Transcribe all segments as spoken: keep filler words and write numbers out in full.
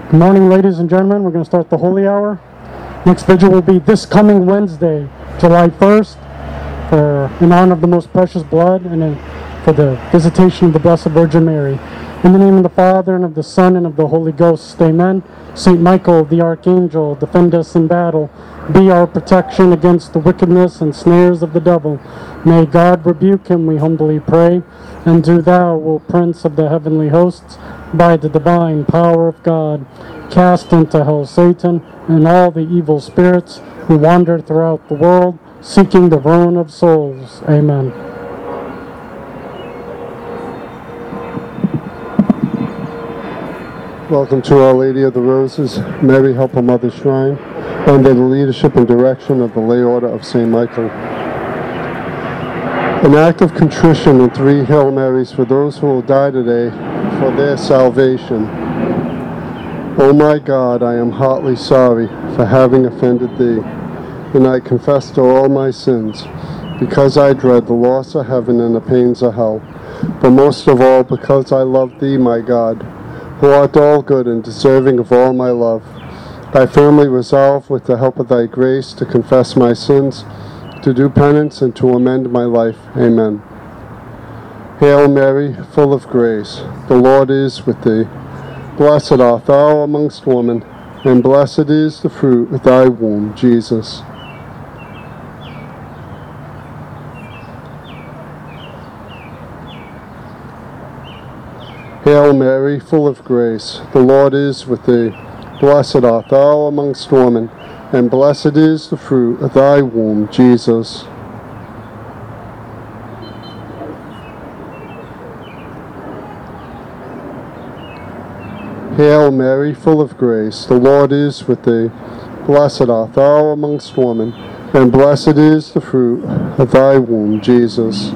Good morning, ladies and gentlemen. We're going to start the Holy Hour. Next vigil will be this coming Wednesday, July first, for in honor of the most precious blood and in, for the visitation of the Blessed Virgin Mary. In the name of the Father, and of the Son, and of the Holy Ghost, amen. Saint Michael, the Archangel, defend us in battle. Be our protection against the wickedness and snares of the devil. May God rebuke him, we humbly pray. And do thou, O Prince of the heavenly hosts, by the divine power of God, cast into hell Satan and all the evil spirits who wander throughout the world, seeking the ruin of souls. Amen. Welcome to Our Lady of the Roses, Mary Help Our Mother Shrine, under the leadership and direction of the Lay Order of Saint Michael. An act of contrition and three Hail Marys for those who will die today for their salvation. O my God, I am heartily sorry for having offended thee, and I confess to all my sins, because I dread the loss of heaven and the pains of hell, but most of all because I love thee, my God, who art all good and deserving of all my love. I firmly resolve, with the help of thy grace, to confess my sins, to do penance, and to amend my life. Amen. Hail Mary, full of grace, the Lord is with thee. Blessed art thou amongst women, and blessed is the fruit of thy womb, Jesus. Hail Mary, full of grace, the Lord is with thee. Blessed art thou amongst women, and blessed is the fruit of thy womb, Jesus. Hail Mary, full of grace, the Lord is with thee. Blessed art thou amongst women, and blessed is the fruit of thy womb, Jesus.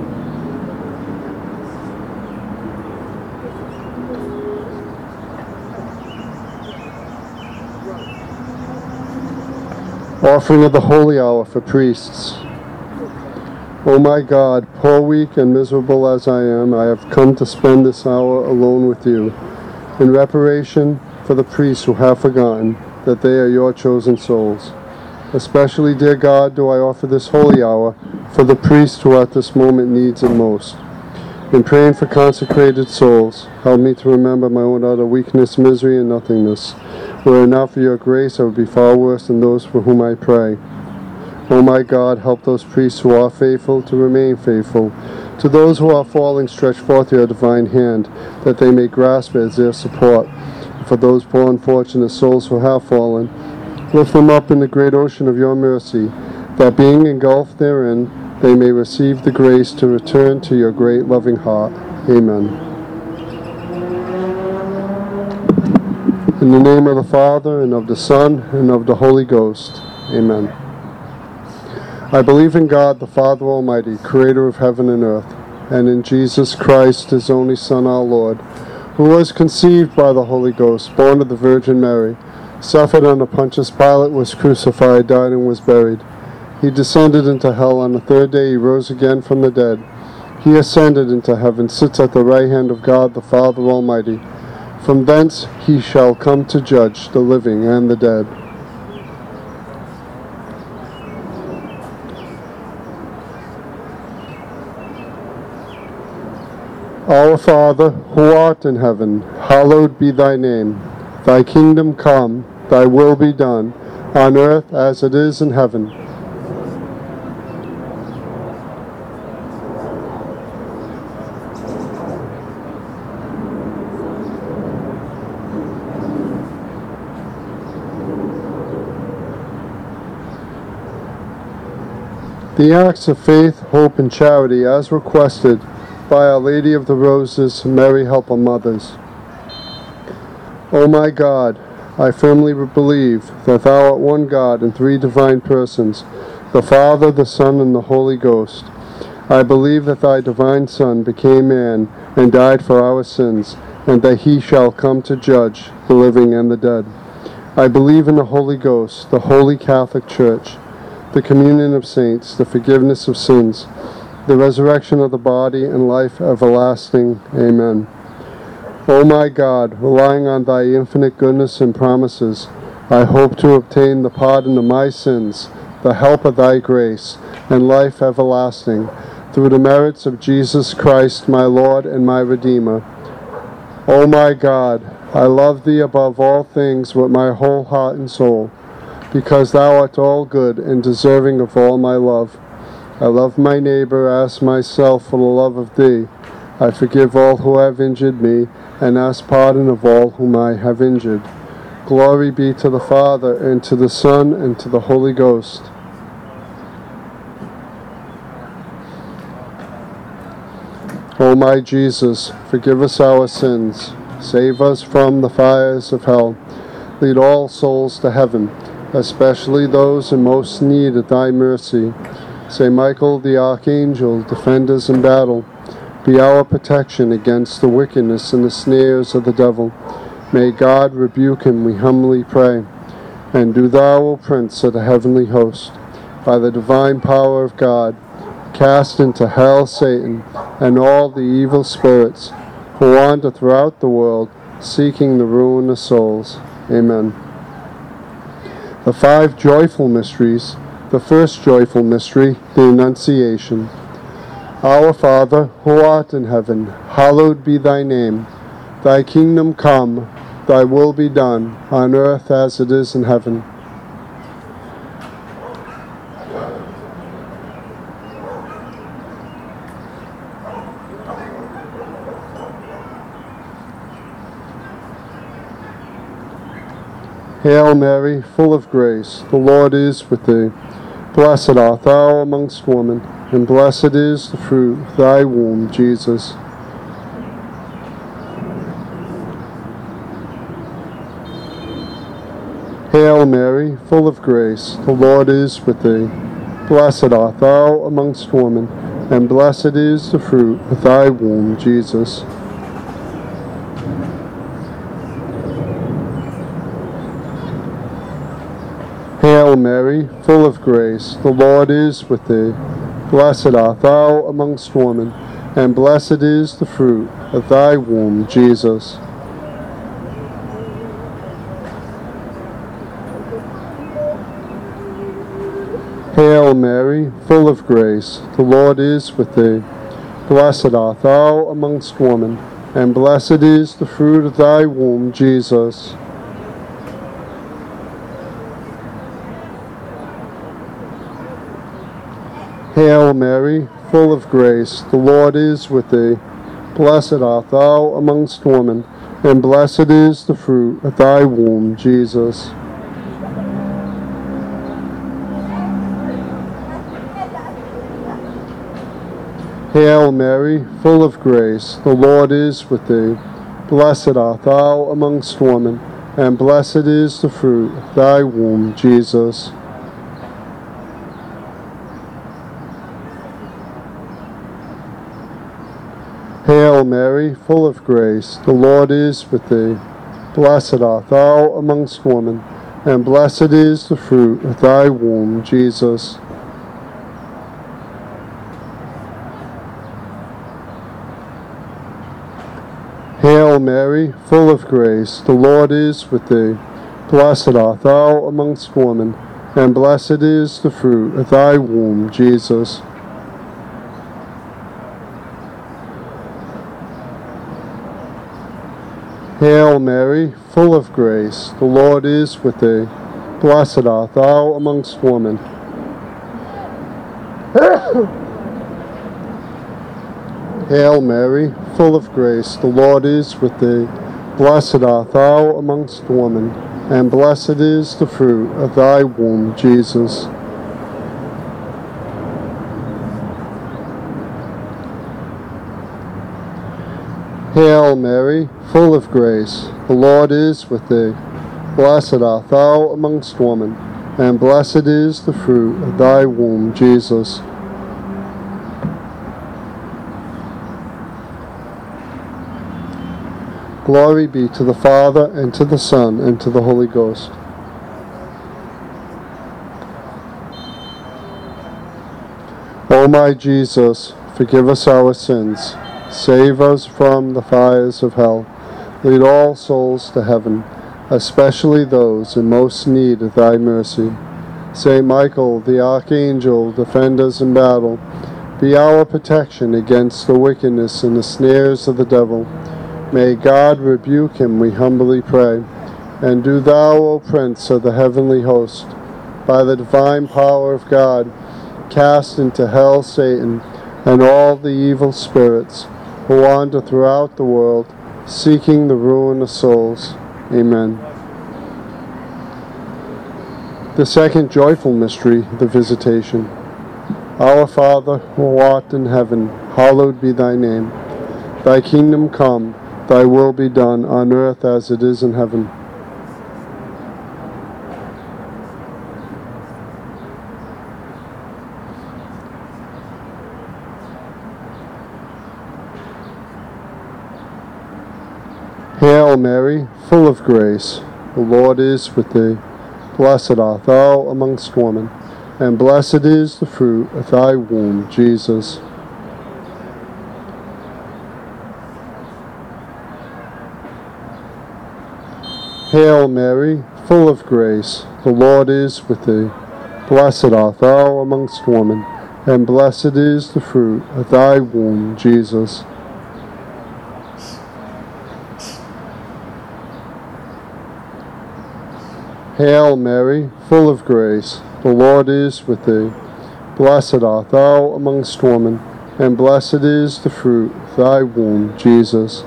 Offering of the Holy Hour for priests. O my God, poor, weak, and miserable as I am, I have come to spend this hour alone with you, in reparation for the priests who have forgotten that they are your chosen souls. Especially, dear God, do I offer this holy hour for the priest who at this moment needs it most. In praying for consecrated souls, help me to remember my own utter weakness, misery, and nothingness. Were it not for your grace, I would be far worse than those for whom I pray. O my God, help those priests who are faithful to remain faithful. To those who are falling, stretch forth your divine hand, that they may grasp it as their support. And for those poor unfortunate souls who have fallen, lift them up in the great ocean of your mercy, that being engulfed therein, they may receive the grace to return to your great loving heart. Amen. In the name of the Father, and of the Son, and of the Holy Ghost. Amen. I believe in God, the Father Almighty, creator of heaven and earth, and in Jesus Christ, his only Son, our Lord, who was conceived by the Holy Ghost, born of the Virgin Mary, suffered under Pontius Pilate, was crucified, died, and was buried. He descended into hell. On the third day he rose again from the dead. He ascended into heaven, sits at the right hand of God, the Father Almighty. From thence he shall come to judge the living and the dead. Our Father, who art in heaven, hallowed be thy name. Thy kingdom come, thy will be done, on earth as it is in heaven. The acts of faith, hope, and charity as requested by Our Lady of the Roses, Mary Help Our Mothers. O my God, I firmly believe that thou art one God in three divine persons, the Father, the Son, and the Holy Ghost. I believe that thy divine Son became man and died for our sins, and that he shall come to judge the living and the dead. I believe in the Holy Ghost, the Holy Catholic Church, the communion of saints, the forgiveness of sins, the resurrection of the body, and life everlasting. Amen. O my God, relying on thy infinite goodness and promises, I hope to obtain the pardon of my sins, the help of thy grace, and life everlasting, through the merits of Jesus Christ, my Lord and my Redeemer. O my God, I love thee above all things with my whole heart and soul, because thou art all good and deserving of all my love. I love my neighbor as myself for the love of thee. I forgive all who have injured me, and ask pardon of all whom I have injured. Glory be to the Father, and to the Son, and to the Holy Ghost. O my Jesus, forgive us our sins, save us from the fires of hell, lead all souls to heaven, especially those in most need of thy mercy. Saint Michael the Archangel, defend us in battle. Be our protection against the wickedness and the snares of the devil. May God rebuke him, we humbly pray. And do thou, O Prince of the heavenly host, by the divine power of God, cast into hell Satan and all the evil spirits who wander throughout the world, seeking the ruin of souls. Amen. The five joyful mysteries. The first joyful mystery, the Annunciation. Our Father, who art in heaven, hallowed be thy name. Thy kingdom come, thy will be done, on earth as it is in heaven. Hail Mary, full of grace, the Lord is with thee. Blessed art thou amongst women, and blessed is the fruit of thy womb, Jesus. Hail Mary, full of grace, the Lord is with thee. Blessed art thou amongst women, and blessed is the fruit of thy womb, Jesus. Hail Mary, full of grace, the Lord is with thee. Blessed art thou amongst women, and blessed is the fruit of thy womb, Jesus. Hail Mary, full of grace, the Lord is with thee. Blessed art thou amongst women, and blessed is the fruit of thy womb, Jesus. Hail Mary, full of grace, the Lord is with thee. Blessed art thou amongst women, and blessed is the fruit of thy womb, Jesus. Hail Mary, full of grace, the Lord is with thee. Blessed art thou amongst women, and blessed is the fruit of thy womb, Jesus. Hail Mary, full of grace, the Lord is with thee. Blessed art thou amongst women, and blessed is the fruit of thy womb, Jesus. Hail Mary, full of grace, the Lord is with thee. Blessed art thou amongst women, and blessed is the fruit of thy womb, Jesus. Hail Mary, full of grace, the Lord is with thee. Blessed art thou amongst women. Hail Mary, full of grace, the Lord is with thee. Blessed art thou amongst women, and blessed is the fruit of thy womb, Jesus. Hail Mary, full of grace, the Lord is with thee. Blessed art thou amongst women, and blessed is the fruit of thy womb, Jesus. Glory be to the Father, and to the Son, and to the Holy Ghost. O my Jesus, forgive us our sins, save us from the fires of hell, Lead all souls to heaven, especially those in most need of thy mercy. Saint Michael, the Archangel, defend us in battle. Be our protection against the wickedness and the snares of the devil. May God rebuke him, we humbly pray. And do thou, O Prince of the heavenly host, by the divine power of God, cast into hell Satan and all the evil spirits who wander throughout the world, seeking the ruin of souls. Amen. The second joyful mystery, the Visitation. Our Father, who art in heaven, hallowed be thy name. Thy kingdom come, thy will be done on earth as it is in heaven. Hail Mary, full of grace, the Lord is with thee. Blessed art thou amongst women, and blessed is the fruit of thy womb, Jesus. Hail Mary, full of grace, the Lord is with thee. Blessed art thou amongst women, and blessed is the fruit of thy womb, Jesus. Hail Mary, full of grace, the Lord is with thee. Blessed art thou amongst women, and blessed is the fruit of thy womb, Jesus.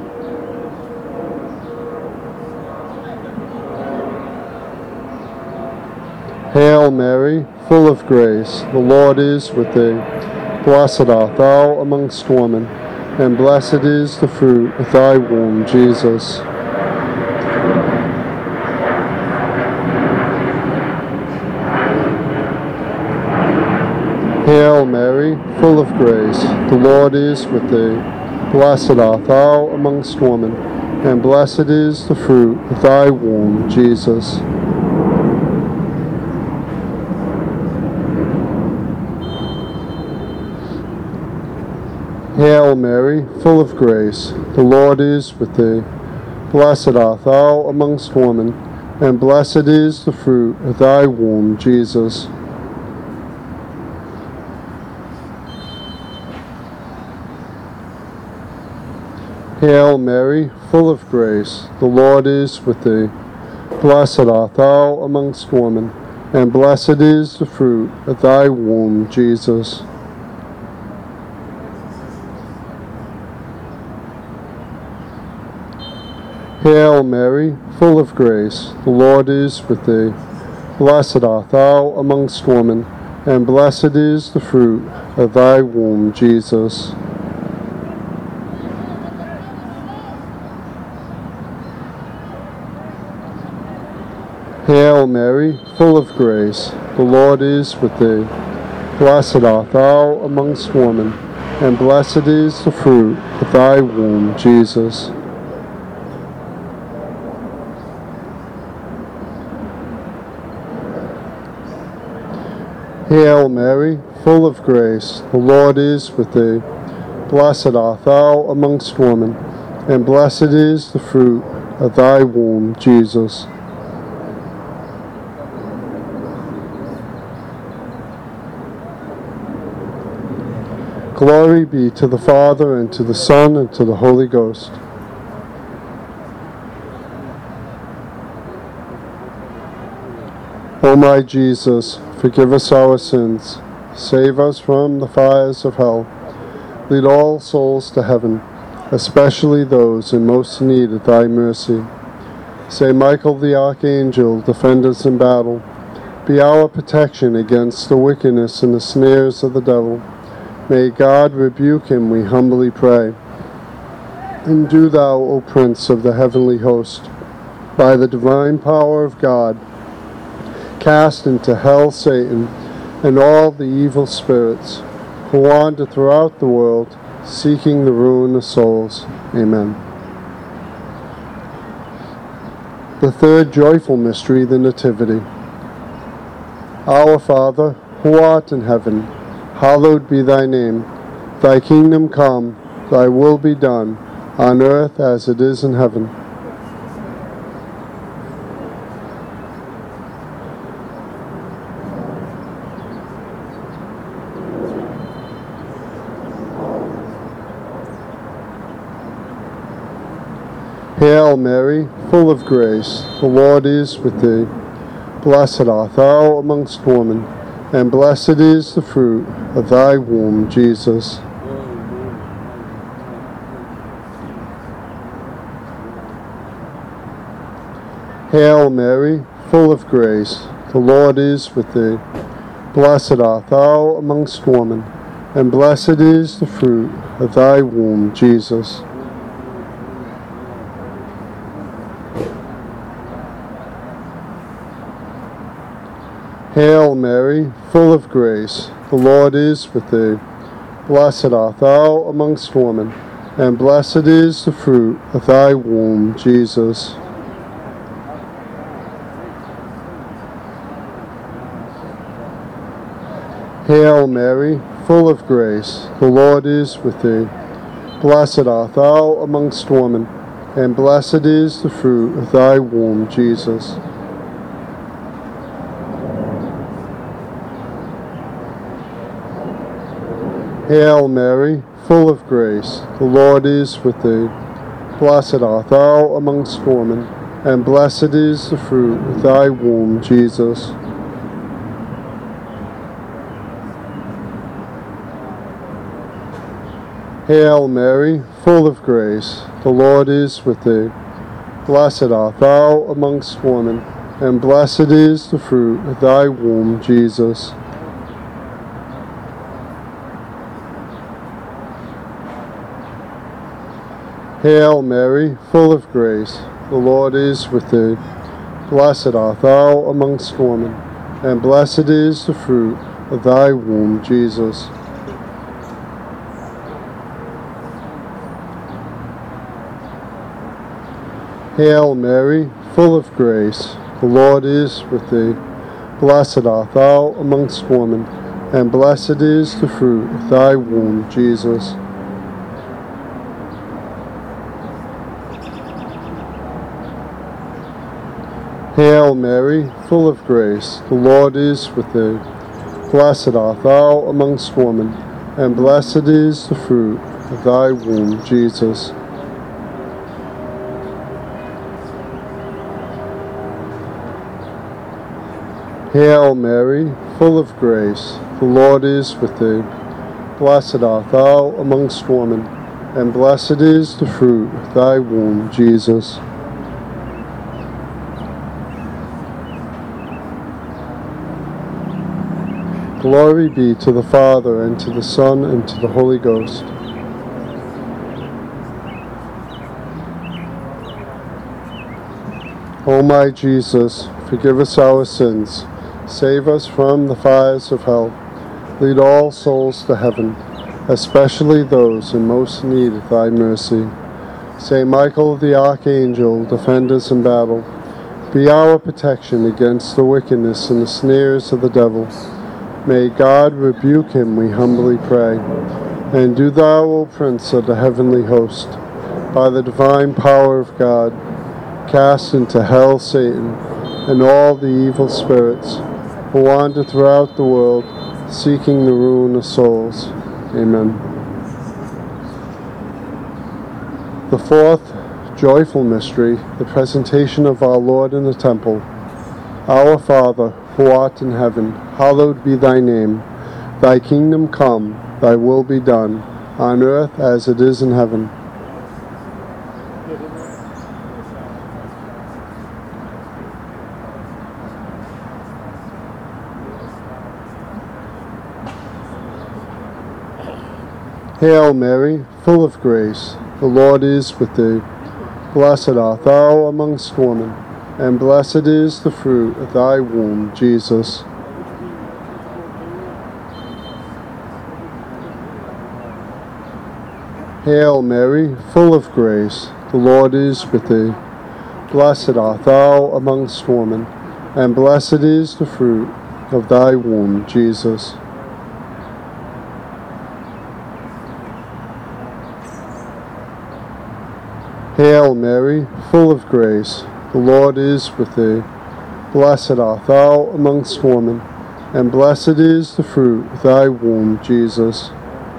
Hail Mary, full of grace, the Lord is with thee. Blessed art thou amongst women, and blessed is the fruit of thy womb, Jesus. Hail Mary, full of grace, the Lord is with thee. Blessed art thou amongst women, and blessed is the fruit of thy womb, Jesus. Hail Mary, full of grace, the Lord is with thee. Blessed art thou amongst women, and blessed is the fruit of thy womb, Jesus. Hail Mary, full of grace, the Lord is with thee. Blessed art thou amongst women, and blessed is the fruit of thy womb, Jesus. Hail Mary, full of grace, the Lord is with thee. Blessed art thou amongst women, and blessed is the fruit of thy womb, Jesus. Hail Mary, full of grace, the Lord is with thee. Blessed art thou amongst women, and blessed is the fruit of thy womb, Jesus. Hail Mary, full of grace, the Lord is with thee. Blessed art thou amongst women, and blessed is the fruit of thy womb, Jesus. Glory be to the Father, and to the Son, and to the Holy Ghost. O my Jesus, forgive us our sins, save us from the fires of hell, lead all souls to heaven, especially those in most need of thy mercy. Saint Michael the Archangel, defend us in battle. Be our protection against the wickedness and the snares of the devil. May God rebuke him, we humbly pray. And do thou, O Prince of the heavenly host, by the divine power of God, cast into hell Satan and all the evil spirits who wander throughout the world, seeking the ruin of souls. Amen. The third joyful mystery, the Nativity. Our Father, who art in heaven, hallowed be thy name. Thy kingdom come, thy will be done, on earth as it is in heaven. Hail Mary, full of grace, the Lord is with thee. Blessed art thou amongst women, and blessed is the fruit of thy womb, Jesus. Hail Mary, full of grace, the Lord is with thee. Blessed art thou amongst women, and blessed is the fruit of thy womb, Jesus. Hail Mary, full of grace, the Lord is with thee. Blessed art thou amongst women, and blessed is the fruit of thy womb, Jesus. Hail Mary, full of grace, the Lord is with thee. Blessed art thou amongst women, and blessed is the fruit of thy womb, Jesus. Hail Mary, full of grace, the Lord is with thee. Blessed art thou amongst women, and blessed is the fruit of thy womb, Jesus. Hail Mary, full of grace, the Lord is with thee. Blessed art thou amongst women, and blessed is the fruit of thy womb, Jesus. Hail Mary, full of grace, the Lord is with thee. Blessed art thou amongst women, and blessed is the fruit of thy womb, Jesus. Hail Mary, full of grace, the Lord is with thee. Blessed art thou amongst women, and blessed is the fruit of thy womb, Jesus. Hail Mary, full of grace, the Lord is with thee. Blessed art thou amongst women, and blessed is the fruit of thy womb, Jesus. Hail Mary, full of grace, the Lord is with thee. Blessed art thou amongst women, and blessed is the fruit of thy womb, Jesus. Glory be to the Father, and to the Son, and to the Holy Ghost. O my Jesus, forgive us our sins, save us from the fires of hell, lead all souls to heaven, especially those in most need of thy mercy. Saint Michael the Archangel, defend us in battle. Be our protection against the wickedness and the snares of the devil. May God rebuke him, we humbly pray. And do thou, O Prince of the heavenly host, by the divine power of God, cast into hell Satan and all the evil spirits who wander throughout the world, seeking the ruin of souls. Amen. The fourth joyful mystery, the presentation of our Lord in the temple. Our Father, who art in heaven, hallowed be thy name. Thy kingdom come, thy will be done, on earth as it is in heaven. Hail Mary, full of grace, the Lord is with thee. Blessed art thou amongst women, and blessed is the fruit of thy womb, Jesus. Hail Mary, full of grace, the Lord is with thee. Blessed art thou amongst women, and blessed is the fruit of thy womb, Jesus. Hail Mary, full of grace, the Lord is with thee. Blessed art thou amongst women, and blessed is the fruit of thy womb, Jesus.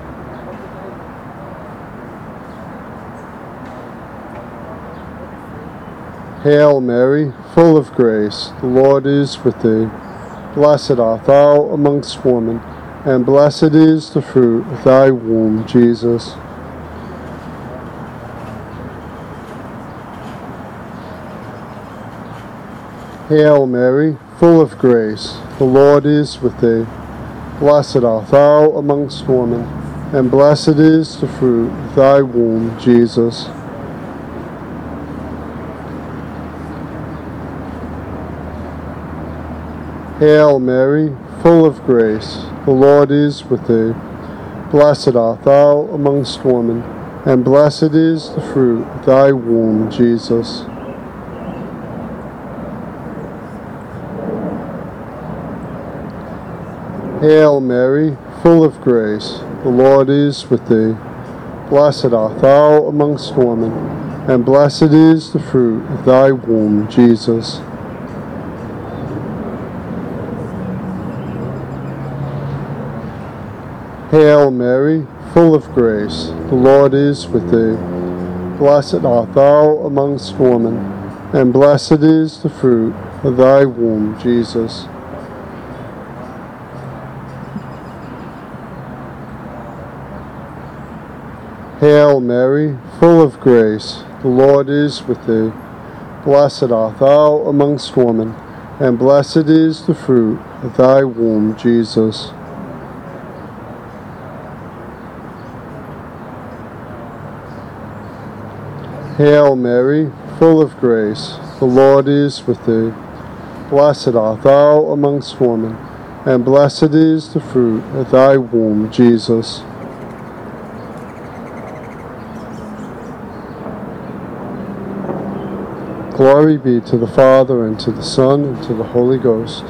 Hail Mary, full of grace, the Lord is with thee. Blessed art thou amongst women, and blessed is the fruit of thy womb, Jesus. Hail Mary, full of grace, the Lord is with thee. Blessed art thou amongst women, and blessed is the fruit of thy womb, Jesus. Hail Mary, full of grace, the Lord is with thee. Blessed art thou amongst women, and blessed is the fruit of thy womb, Jesus. Hail Mary, full of grace, the Lord is with thee. Blessed art thou amongst women, and blessed is the fruit of thy womb, Jesus. Hail Mary, full of grace, the Lord is with thee. Blessed art thou amongst women, and blessed is the fruit of thy womb, Jesus. Hail Mary, full of grace, the Lord is with thee. Blessed art thou amongst women, and blessed is the fruit of thy womb, Jesus. Hail Mary, full of grace, the Lord is with thee. Blessed art thou amongst women, and blessed is the fruit of thy womb, Jesus. Glory be to the Father, and to the Son, and to the Holy Ghost.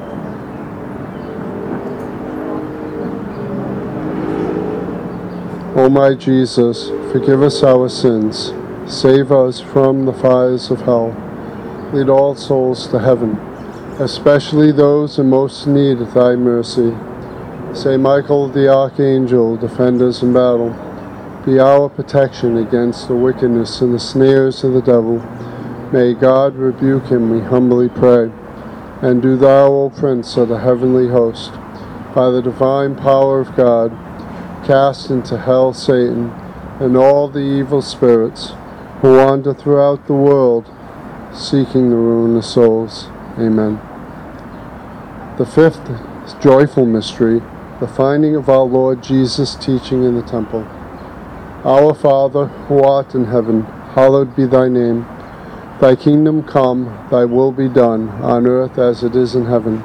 O my Jesus, forgive us our sins, save us from the fires of hell, lead all souls to heaven, especially those in most need of thy mercy. Saint Michael the Archangel, defend us in battle. Be our protection against the wickedness and the snares of the devil. May God rebuke him, we humbly pray. And do thou, O Prince of the heavenly host, by the divine power of God, cast into hell Satan and all the evil spirits who wander throughout the world, seeking the ruin of souls. Amen. The fifth joyful mystery, the finding of our Lord Jesus teaching in the temple. Our Father, who art in heaven, hallowed be thy name. Thy kingdom come, thy will be done, on earth as it is in heaven.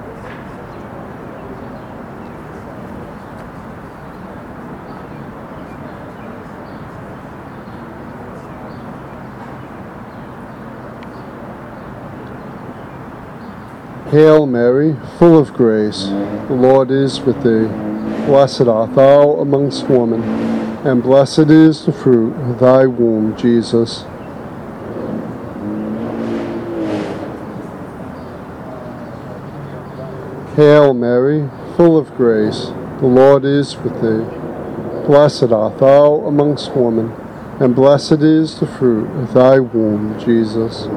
Hail Mary, full of grace, the Lord is with thee. Blessed art thou amongst women, and blessed is the fruit of thy womb, Jesus. Hail Mary, full of grace, the Lord is with thee. Blessed art thou amongst women, and blessed is the fruit of thy womb, Jesus.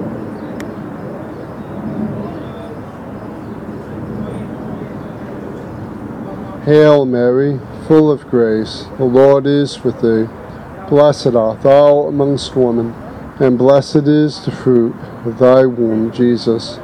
Hail Mary, full of grace, the Lord is with thee. Blessed art thou amongst women, and blessed is the fruit of thy womb, Jesus.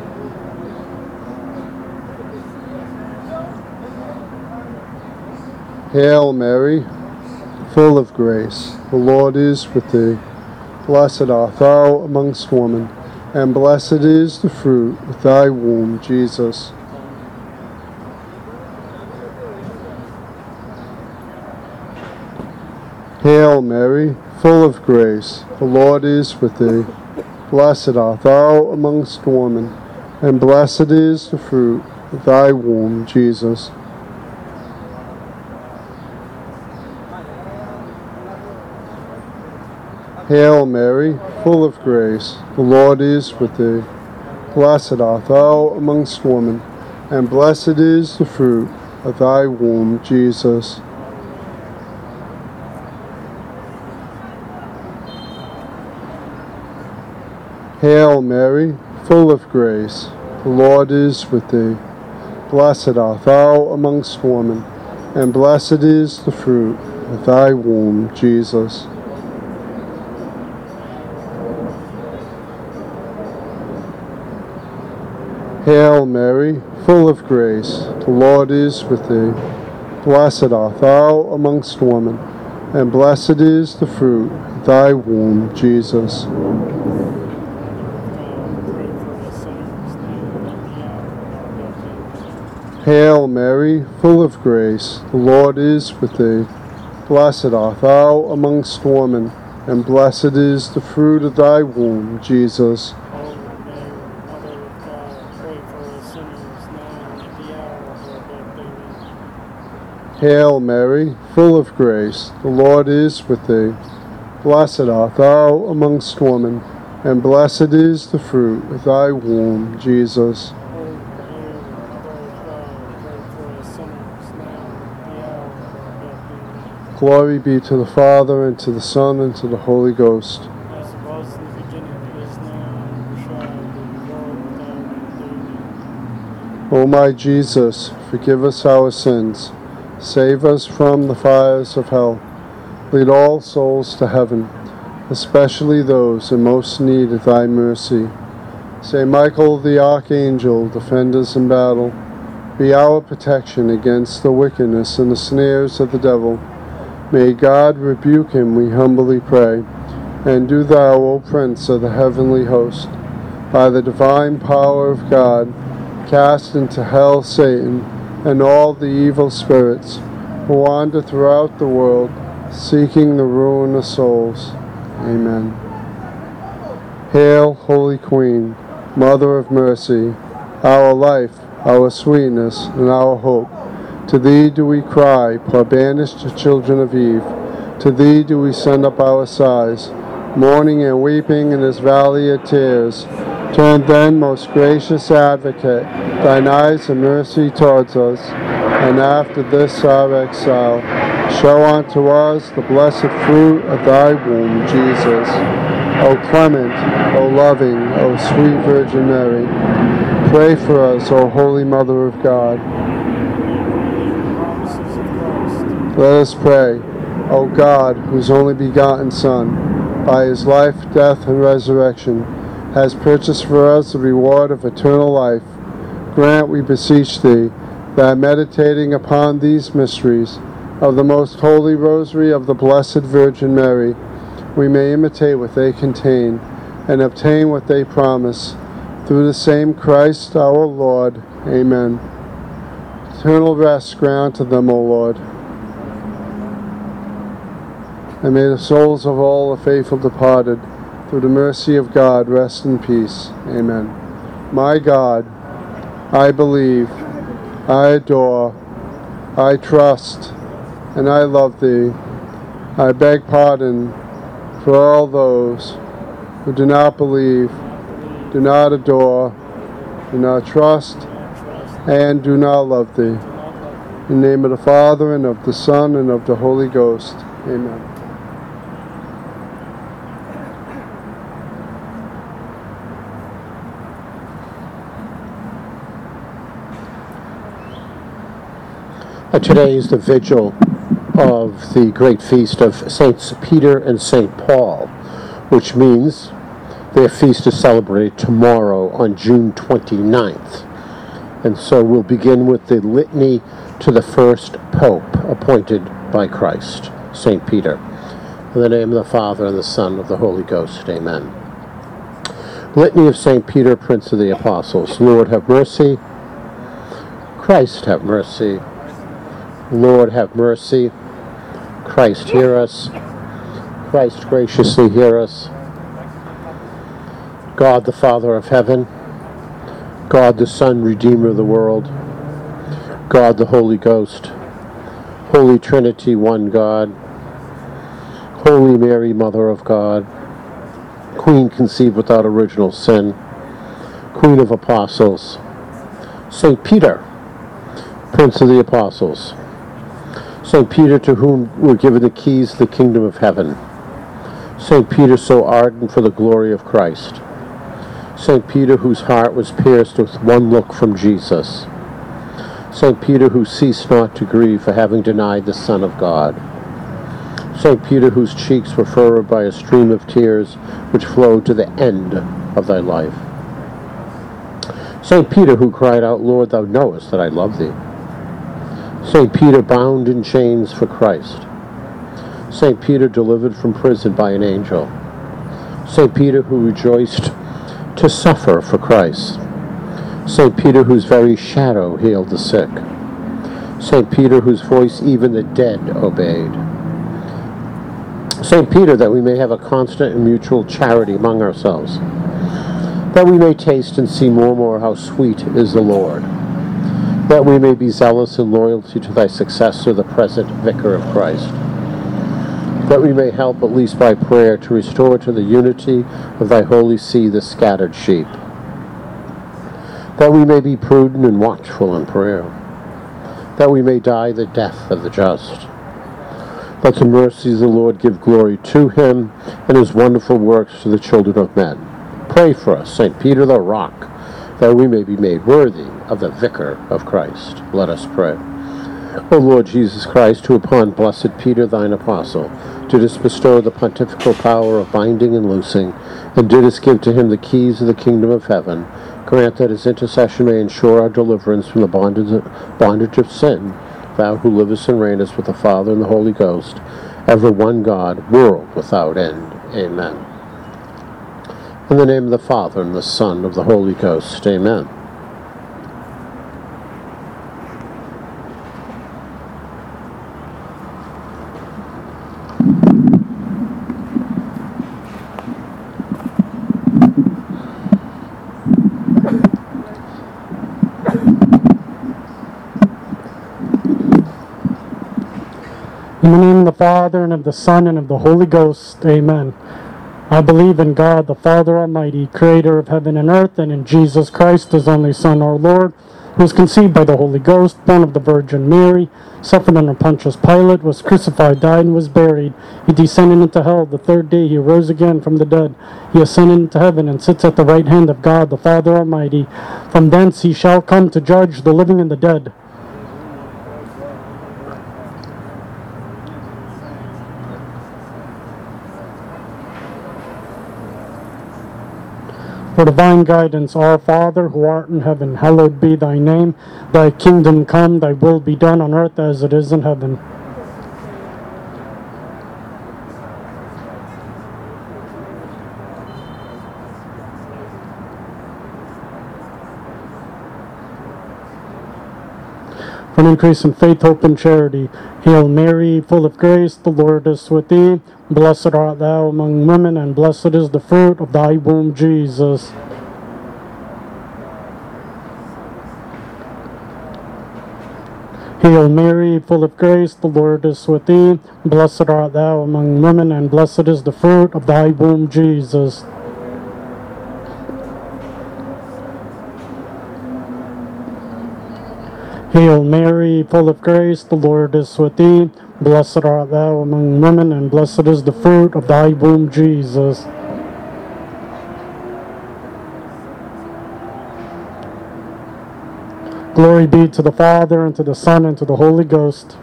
Hail Mary, full of grace, the Lord is with thee. Blessed art thou amongst women, and blessed is the fruit of thy womb, Jesus. Hail Mary, full of grace, the Lord is with thee. Blessed art thou amongst women, and blessed is the fruit of thy womb, Jesus. Hail Mary, full of grace, the Lord is with thee. Blessed art thou amongst women, and blessed is the fruit of thy womb, Jesus. Hail Mary, full of grace, the Lord is with thee. Blessed art thou amongst women, and blessed is the fruit of thy womb, Jesus. Hail Mary, full of grace, the Lord is with thee. Blessed art thou amongst women, and blessed is the fruit of thy womb, Jesus. Hail Mary, full of grace, the Lord is with thee. Blessed art thou amongst women, and blessed is the fruit of thy womb, Jesus. Hail Mary, full of grace, the Lord is with thee. Blessed art thou amongst women, and blessed is the fruit of thy womb, Jesus. Glory be to the Father, and to the Son, and to the Holy Ghost. As it was in the beginning, is now, and ever shall be, world without end. O my Jesus, forgive us our sins. Save us from the fires of hell. Lead all souls to heaven, especially those in most need of thy mercy. Saint Michael the Archangel, defend us in battle. Be our protection against the wickedness and the snares of the devil. May God rebuke him, we humbly pray. And do thou, O Prince of the heavenly host, by the divine power of God, cast into hell Satan and all the evil spirits who wander throughout the world, seeking the ruin of souls. Amen. Hail, Holy Queen, Mother of Mercy, our life, our sweetness, and our hope. To thee do we cry, poor banished children of Eve. To thee do we send up our sighs, mourning and weeping in this valley of tears. Turn then, most gracious Advocate, thine eyes of mercy towards us, and after this our exile, show unto us the blessed fruit of thy womb, Jesus. O clement, O loving, O sweet Virgin Mary, pray for us, O Holy Mother of God. Let us pray. O God, whose only begotten Son, by his life, death, and resurrection, has purchased for us the reward of eternal life, grant, we beseech thee, that meditating upon these mysteries of the most holy rosary of the Blessed Virgin Mary, we may imitate what they contain and obtain what they promise. Through the same Christ our Lord. Amen. Eternal rest grant to them, O Lord. And may the souls of all the faithful departed, through the mercy of God, rest in peace. Amen. My God, I believe, I adore, I trust, and I love thee. I beg pardon for all those who do not believe, do not adore, do not trust, and do not love thee. In the name of the Father, and of the Son, and of the Holy Ghost. Amen. Uh, Today is the vigil of the great feast of Saints Peter and Saint Paul, which means their feast is celebrated tomorrow on June twenty-ninth. And so we'll begin with the litany to the first Pope appointed by Christ, Saint Peter. In the name of the Father, and the Son, and of the Holy Ghost. Amen. Litany of Saint Peter, Prince of the Apostles. Lord, have mercy. Christ, have mercy. Lord, have mercy. Christ, hear us. Christ, graciously hear us. God, the Father of heaven, God, the Son, Redeemer of the world, God, the Holy Ghost, Holy Trinity, one God, Holy Mary, Mother of God, Queen conceived without original sin, Queen of Apostles, Saint Peter, Prince of the Apostles, Saint Peter to whom were given the keys to the kingdom of heaven, Saint Peter so ardent for the glory of Christ, Saint Peter whose heart was pierced with one look from Jesus, Saint Peter who ceased not to grieve for having denied the Son of God, Saint Peter whose cheeks were furrowed by a stream of tears which flowed to the end of thy life, Saint Peter who cried out, Lord, thou knowest that I love thee, Saint Peter bound in chains for Christ, Saint Peter delivered from prison by an angel, Saint Peter who rejoiced to suffer for Christ, Saint Peter whose very shadow healed the sick, Saint Peter whose voice even the dead obeyed, Saint Peter that we may have a constant and mutual charity among ourselves, that we may taste and see more and more how sweet is the Lord, that we may be zealous in loyalty to thy successor, the present Vicar of Christ, that we may help, at least by prayer, to restore to the unity of thy holy see the scattered sheep, that we may be prudent and watchful in prayer, that we may die the death of the just. Let the mercies of the Lord give glory to him and his wonderful works to the children of men. Pray for us, Saint Peter the Rock, that we may be made worthy of the Vicar of Christ. Let us pray. O Lord Jesus Christ, who upon blessed Peter thine apostle didst bestow the pontifical power of binding and loosing, and didst give to him the keys of the kingdom of heaven, grant that his intercession may ensure our deliverance from the bondage, bondage of sin, thou who livest and reignest with the Father and the Holy Ghost, ever one God, world without end. Amen. In the name of the Father, and the Son, and of the Holy Ghost. Amen. In the name of the Father, and of the Son, and of the Holy Ghost. Amen. I believe in God, the Father Almighty, creator of heaven and earth, and in Jesus Christ, his only Son, our Lord, who was conceived by the Holy Ghost, born of the Virgin Mary, suffered under Pontius Pilate, was crucified, died, and was buried. He descended into hell. The third day he rose again from the dead. He ascended into heaven and sits at the right hand of God, the Father Almighty. From thence he shall come to judge the living and the dead. For divine guidance, our Father, who art in heaven, hallowed be thy name. Thy kingdom come, thy will be done on earth as it is in heaven. For an increase in faith, hope, and charity. Hail Mary, full of grace, the Lord is with thee. Blessed art thou among women, and blessed is the fruit of thy womb, Jesus. Hail Mary, full of grace, the Lord is with thee. Blessed art thou among women, and blessed is the fruit of thy womb, Jesus. Hail Mary, full of grace, the Lord is with thee. Blessed art thou among women, and blessed is the fruit of thy womb, Jesus. Glory be to the Father, and to the Son, and to the Holy Ghost.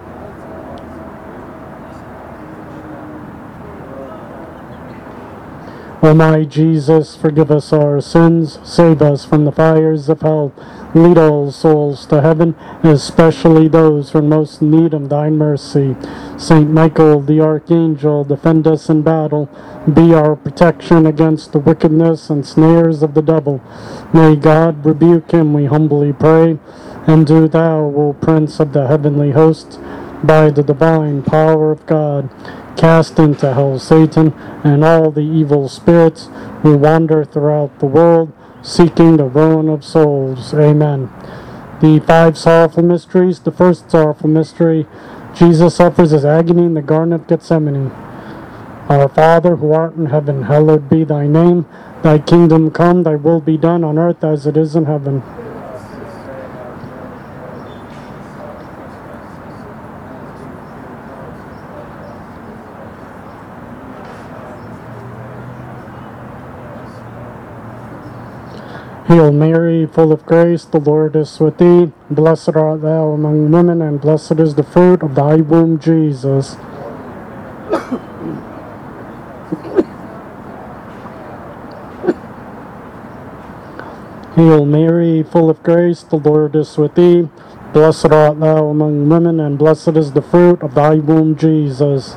O my Jesus, forgive us our sins, save us from the fires of hell, lead all souls to heaven, especially those who are most in need of thy mercy. Saint Michael, the Archangel, defend us in battle, be our protection against the wickedness and snares of the devil. May God rebuke him, we humbly pray. And do thou, O Prince of the heavenly hosts, by the divine power of God, cast into hell Satan and all the evil spirits who wander throughout the world, seeking the ruin of souls. Amen. The five sorrowful mysteries. The first sorrowful mystery, Jesus suffers his agony in the Garden of Gethsemane. Our Father, who art in heaven, hallowed be thy name. Thy kingdom come, thy will be done on earth as it is in heaven. Hail Mary, full of grace, the Lord is with thee. Blessed art thou among women, and blessed is the fruit of thy womb, Jesus. Hail Mary, full of grace, the Lord is with thee. Blessed art thou among women, and blessed is the fruit of thy womb, Jesus.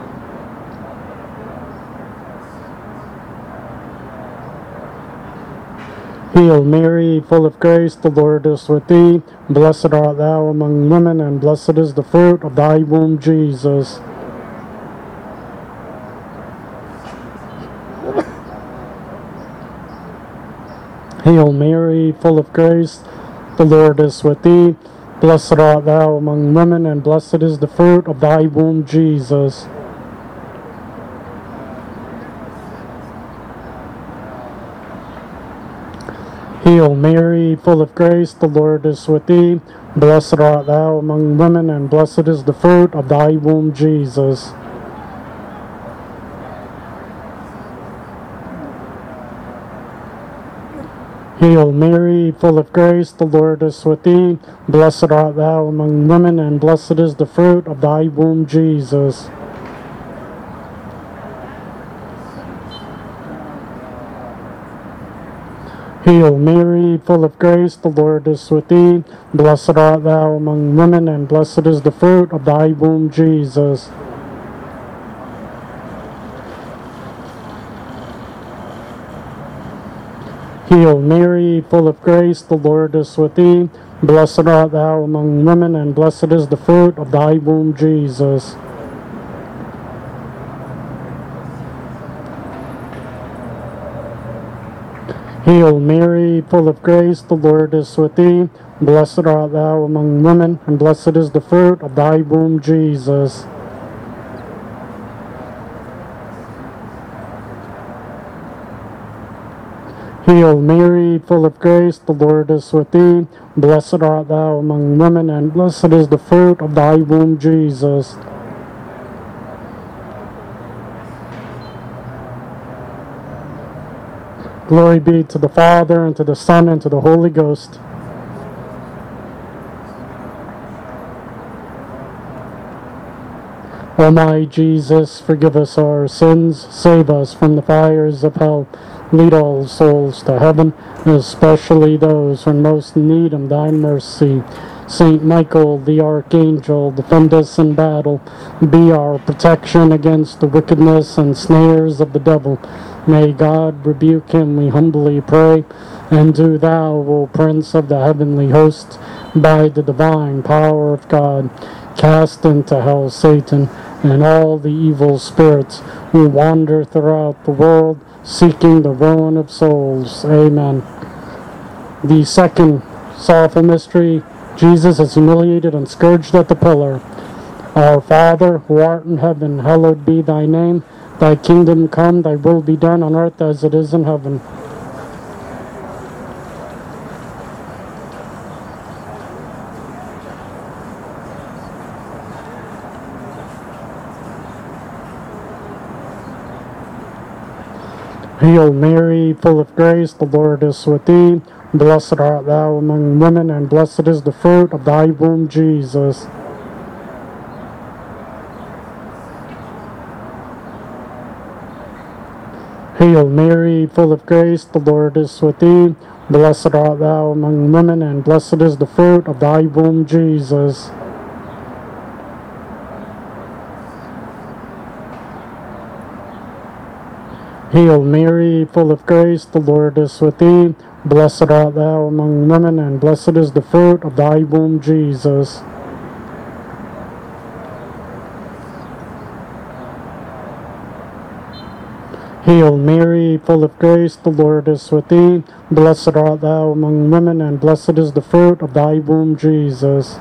Hail Mary, full of grace, the Lord is with thee. Blessed art thou among women, and blessed is the fruit of thy womb, Jesus. Hail Mary, full of grace, the Lord is with thee. Blessed art thou among women, and blessed is the fruit of thy womb, Jesus. Hail Mary, full of grace, the Lord is with thee. Blessed art thou among women, and blessed is the fruit of thy womb, Jesus. Hail Mary, full of grace, the Lord is with thee. Blessed art thou among women, and blessed is the fruit of thy womb, Jesus. Hail Mary, full of grace, the Lord is with thee. Blessed art thou among women, and blessed is the fruit of thy womb, Jesus. Hail Mary, full of grace, the Lord is with thee. Blessed art thou among women, and blessed is the fruit of thy womb, Jesus. Hail Mary, full of grace, the Lord is with thee. Blessed art thou among women, and blessed is the fruit of thy womb, Jesus. Hail Mary, full of grace, the Lord is with thee. Blessed art thou among women, and blessed is the fruit of thy womb, Jesus. Glory be to the Father, and to the Son, and to the Holy Ghost. O my Jesus, forgive us our sins, save us from the fires of hell, lead all souls to heaven, especially those who most need of thy mercy. Saint Michael, the Archangel, defend us in battle, be our protection against the wickedness and snares of the devil. May God rebuke him, we humbly pray. And do thou, O Prince of the heavenly host, by the divine power of God, cast into hell Satan and all the evil spirits who wander throughout the world, seeking the ruin of souls. Amen. The second sorrowful mystery, Jesus is humiliated and scourged at the pillar. Our Father, who art in heaven, hallowed be thy name. Thy kingdom come, thy will be done on earth as it is in heaven. Hail Mary, full of grace, the Lord is with thee. Blessed art thou among women, and blessed is the fruit of thy womb, Jesus. Hail Mary, full of grace, the Lord is with thee. Blessed art thou among women, and blessed is the fruit of thy womb, Jesus. Hail Mary, full of grace, the Lord is with thee. Blessed art thou among women, and blessed is the fruit of thy womb, Jesus. Hail Mary, full of grace, the Lord is with thee. Blessed art thou among women, and blessed is the fruit of thy womb, Jesus.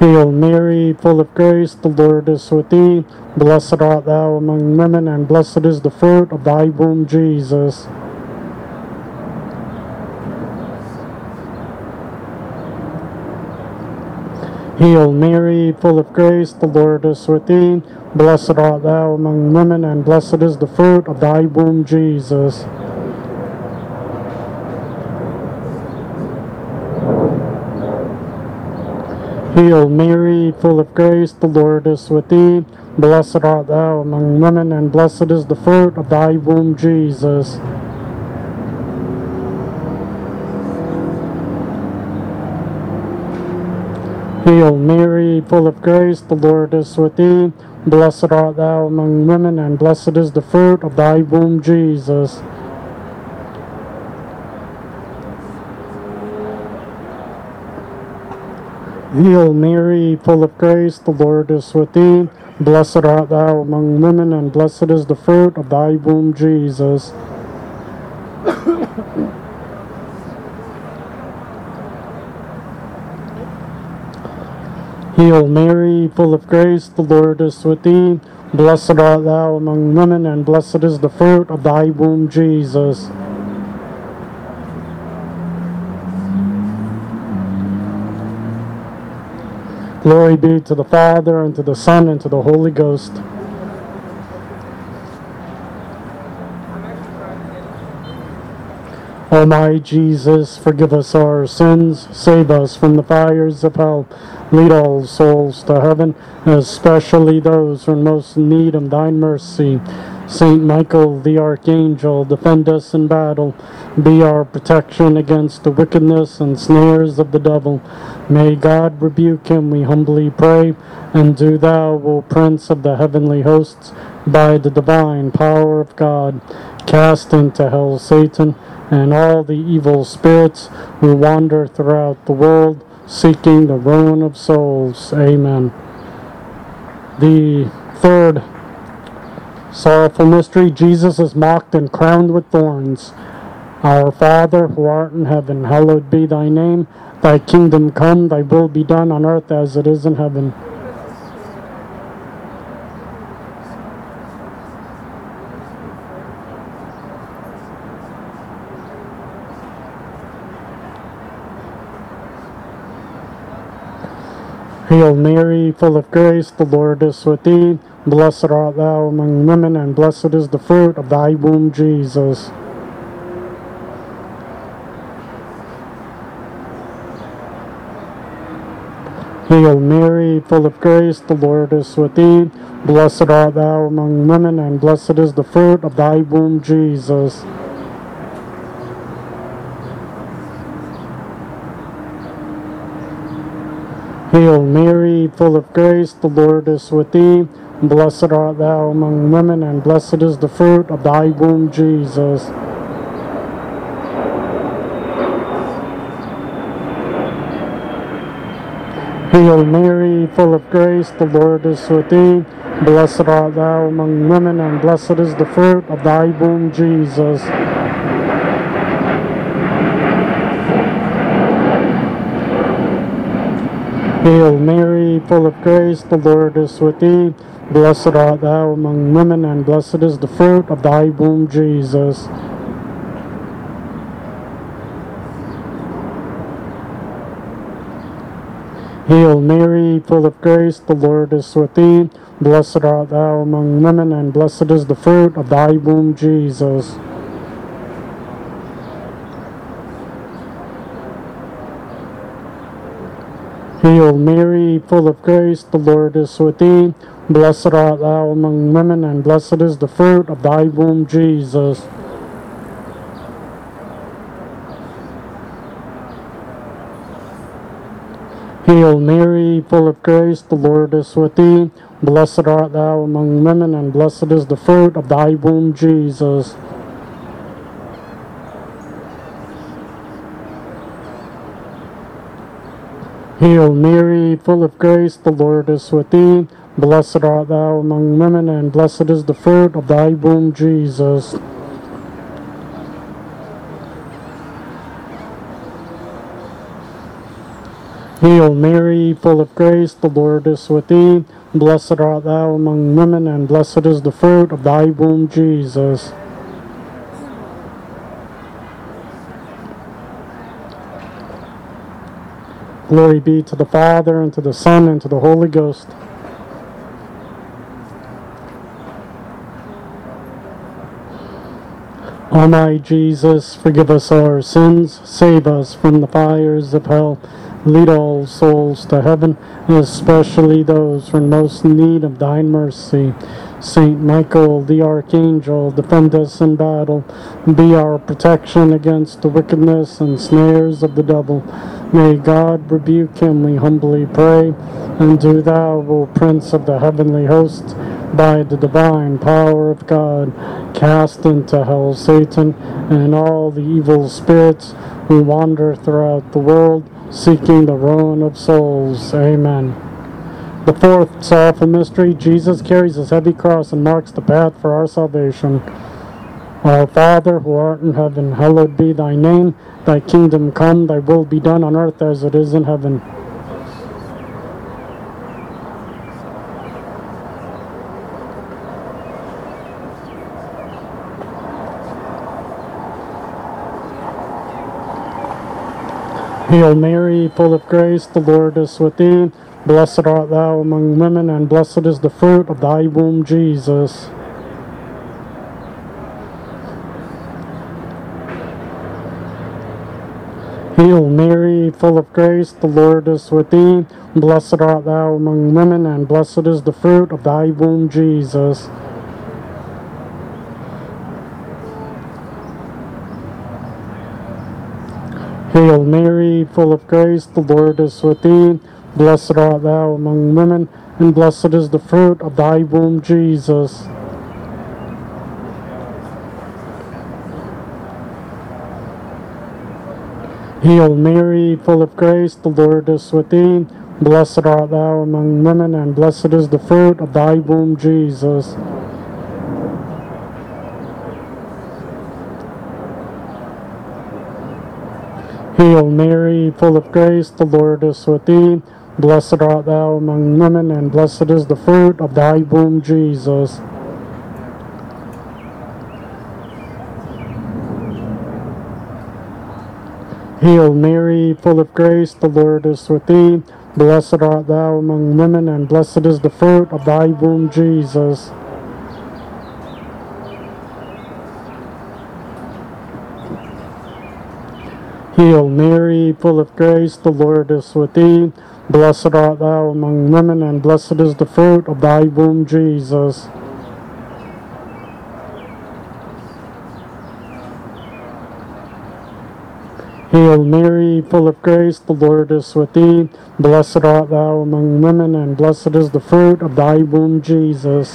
Hail Mary, full of grace, the Lord is with thee. Blessed art thou among women, and blessed is the fruit of thy womb, Jesus. Hail Mary, full of grace, the Lord is with thee. Blessed art thou among women, and blessed is the fruit of thy womb, Jesus. Hail Mary, full of grace, the Lord is with thee. Blessed art thou among women, and blessed is the fruit of thy womb, Jesus. Hail Mary, full of grace, the Lord is with thee. Blessed art thou among women, and blessed is the fruit of thy womb, Jesus. Hail Mary, full of grace, the Lord is with thee. Blessed art thou among women, and blessed is the fruit of thy womb, Jesus. Hail Mary, full of grace, the Lord is with thee. Blessed art thou among women, and blessed is the fruit of thy womb, Jesus. Glory be to the Father, and to the Son, and to the Holy Ghost. O my Jesus, forgive us our sins, save us from the fires of hell, lead all souls to heaven, especially those who are most in need of thine mercy. Saint Michael the Archangel, defend us in battle, be our protection against the wickedness and snares of the devil. May God rebuke him, we humbly pray, and do thou, O Prince of the heavenly hosts, by the divine power of God, cast into hell Satan and all the evil spirits who wander throughout the world, seeking the ruin of souls. Amen. The third sorrowful mystery, Jesus is mocked and crowned with thorns. Our Father, who art in heaven, hallowed be thy name. Thy kingdom come, thy will be done on earth as it is in heaven. Hail Mary, full of grace, the Lord is with thee. Blessed art thou among women, and blessed is the fruit of thy womb, Jesus. Hail Mary, full of grace, the Lord is with thee. Blessed art thou among women, and blessed is the fruit of thy womb, Jesus. Hail Mary, full of grace, the Lord is with thee. Blessed art thou among women, and blessed is the fruit of thy womb, Jesus. Hail Mary, full of grace, the Lord is with thee. Blessed art thou among women, and blessed is the fruit of thy womb, Jesus. Hail Mary, full of grace, the Lord is with thee. Blessed art thou among women, and blessed is the fruit of thy womb, Jesus. Hail Mary, full of grace, the Lord is with thee. Blessed art thou among women, and blessed is the fruit of thy womb, Jesus. Hail Mary, full of grace, the Lord is with thee. Blessed art thou among women, and blessed is the fruit of thy womb, Jesus. Hail Mary, full of grace, the Lord is with thee. Blessed art thou among women, and blessed is the fruit of thy womb, Jesus. Hail Mary, full of grace, the Lord is with thee. Blessed art thou among women, and blessed is the fruit of thy womb, Jesus. Hail Mary, full of grace, the Lord is with thee. Blessed art thou among women, and blessed is the fruit of thy womb, Jesus. Glory be to the Father, and to the Son, and to the Holy Ghost. O my Jesus, forgive us our sins, save us from the fires of hell, lead all souls to heaven, especially those who are in most need of thine mercy. Saint Michael, the Archangel, defend us in battle, be our protection against the wickedness and snares of the devil. May God rebuke him, we humbly pray. And do thou, O Prince of the heavenly host, by the divine power of God, cast into hell Satan and all the evil spirits who wander throughout the world, seeking the ruin of souls. Amen. The fourth sorrowful mystery, Jesus carries his heavy cross and marks the path for our salvation. Our Father, who art in heaven, hallowed be thy name. Thy kingdom come, thy will be done on earth as it is in heaven. Hail Mary, full of grace, the Lord is with thee. Blessed art thou among women, and blessed is the fruit of thy womb, Jesus. Hail Mary, full of grace, the Lord is with thee. Blessed art thou among women, and blessed is the fruit of thy womb, Jesus. Hail Mary, full of grace, the Lord is with thee. Blessed art thou among women, and blessed is the fruit of thy womb, Jesus. Hail Mary, full of grace, the Lord is with thee. Blessed art thou among women, and blessed is the fruit of thy womb, Jesus. Hail Mary, full of grace, the Lord is with thee. Blessed art thou among women, and blessed is the fruit of thy womb, Jesus. Hail Mary, full of grace, the Lord is with thee. Blessed art thou among women, and blessed is the fruit of thy womb, Jesus. Hail Mary, full of grace, the Lord is with thee. Blessed art thou among women, and blessed is the fruit of thy womb, Jesus. Hail Mary, full of grace, the Lord is with thee. Blessed art thou among women, and blessed is the fruit of thy womb, Jesus.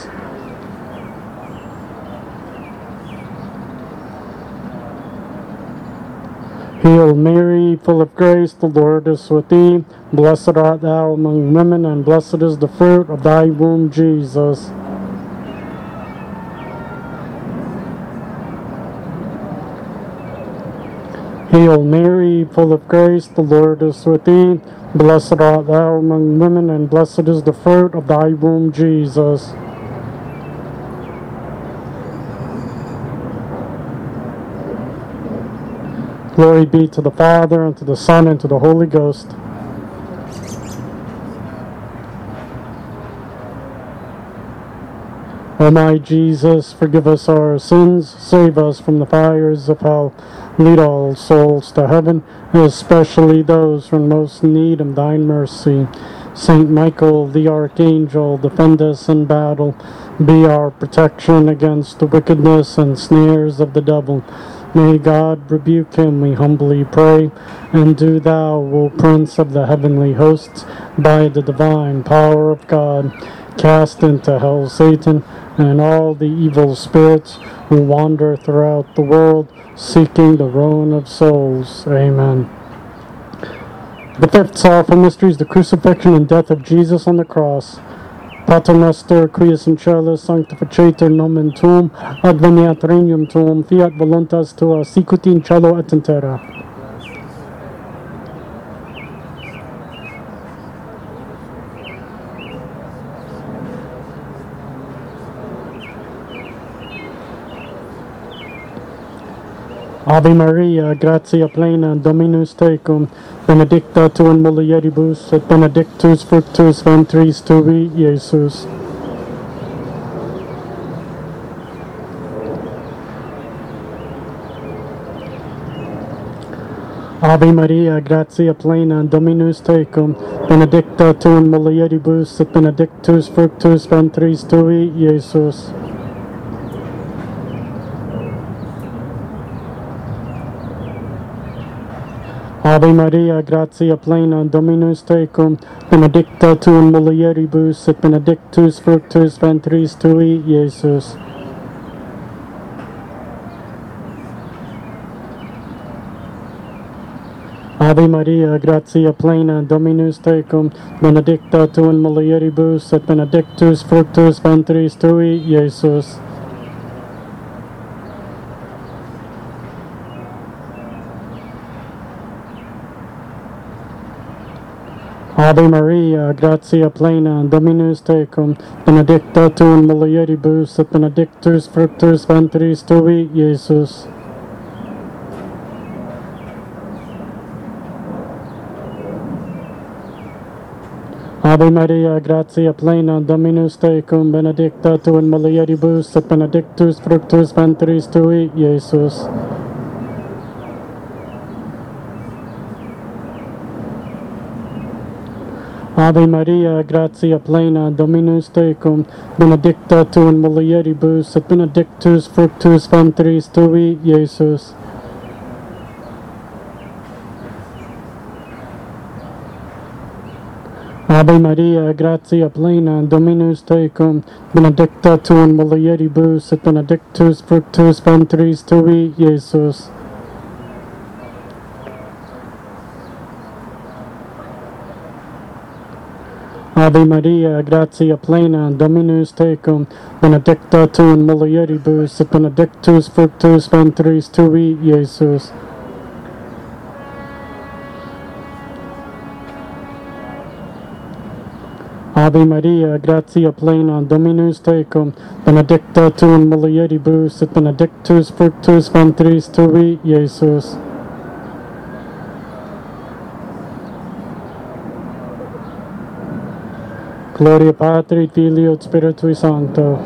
Hail Mary, full of grace, the Lord is with thee. Blessed art thou among women, and blessed is the fruit of thy womb, Jesus. Hail Mary, full of grace, the Lord is with thee. Blessed art thou among women, and blessed is the fruit of thy womb, Jesus. Glory be to the Father, and to the Son, and to the Holy Ghost. O my Jesus, forgive us our sins, save us from the fires of hell, lead all souls to heaven, especially those who are in most need of thine mercy. Saint Michael, the Archangel, defend us in battle, be our protection against the wickedness and snares of the devil. May God rebuke him, we humbly pray. And do thou, O Prince of the heavenly hosts, by the divine power of God, cast into hell Satan and all the evil spirits who wander throughout the world, seeking the ruin of souls. Amen. The fifth sorrowful mystery is the crucifixion and death of Jesus on the cross. Pater noster, quies in cielo, sanctificetur nomen tuum, adveniat regnum tuum, fiat voluntas tua, sicut in cielo et in terra. Ave Maria, gratia plena, Dominus tecum, benedicta tu in mulieribus, et benedictus fructus ventris tui, Iesus. Ave Maria, gratia plena, Dominus tecum, benedicta tu in mulieribus, et benedictus fructus ventris tui, Iesus. Ave Maria, gratia plena, Dominus tecum, benedicta tu in mulieribus, et benedictus fructus ventris tui, Iesus. Ave Maria, gratia plena, Dominus tecum, benedicta tu in mulieribus, et benedictus fructus ventris tui, Iesus. Ave Maria, gratia plena, Dominus tecum, benedicta tu in mulieribus, et benedictus fructus ventris tui, Iesus. Ave Maria, gratia plena, Dominus tecum, benedicta tu in mulieribus, et benedictus fructus ventris tui, Iesus. Ave Maria, gratia plena, Dominus tecum, benedicta tu in mulieribus, et benedictus fructus ventris tui, Iesus. Ave Maria, gratia plena, Dominus tecum, benedicta tu in mulieribus, et benedictus fructus ventris tui, Iesus. Ave Maria, gratia plena, Dominus tecum, benedicta tu in mulieribus, et benedictus fructus ventris tui, Iesus. Ave Maria, gratia plena, Dominus tecum, benedicta tu in mulieribus, et benedictus fructus ventris tui, Iesus. Gloria Patri, Filio, et Spiritui Sancto.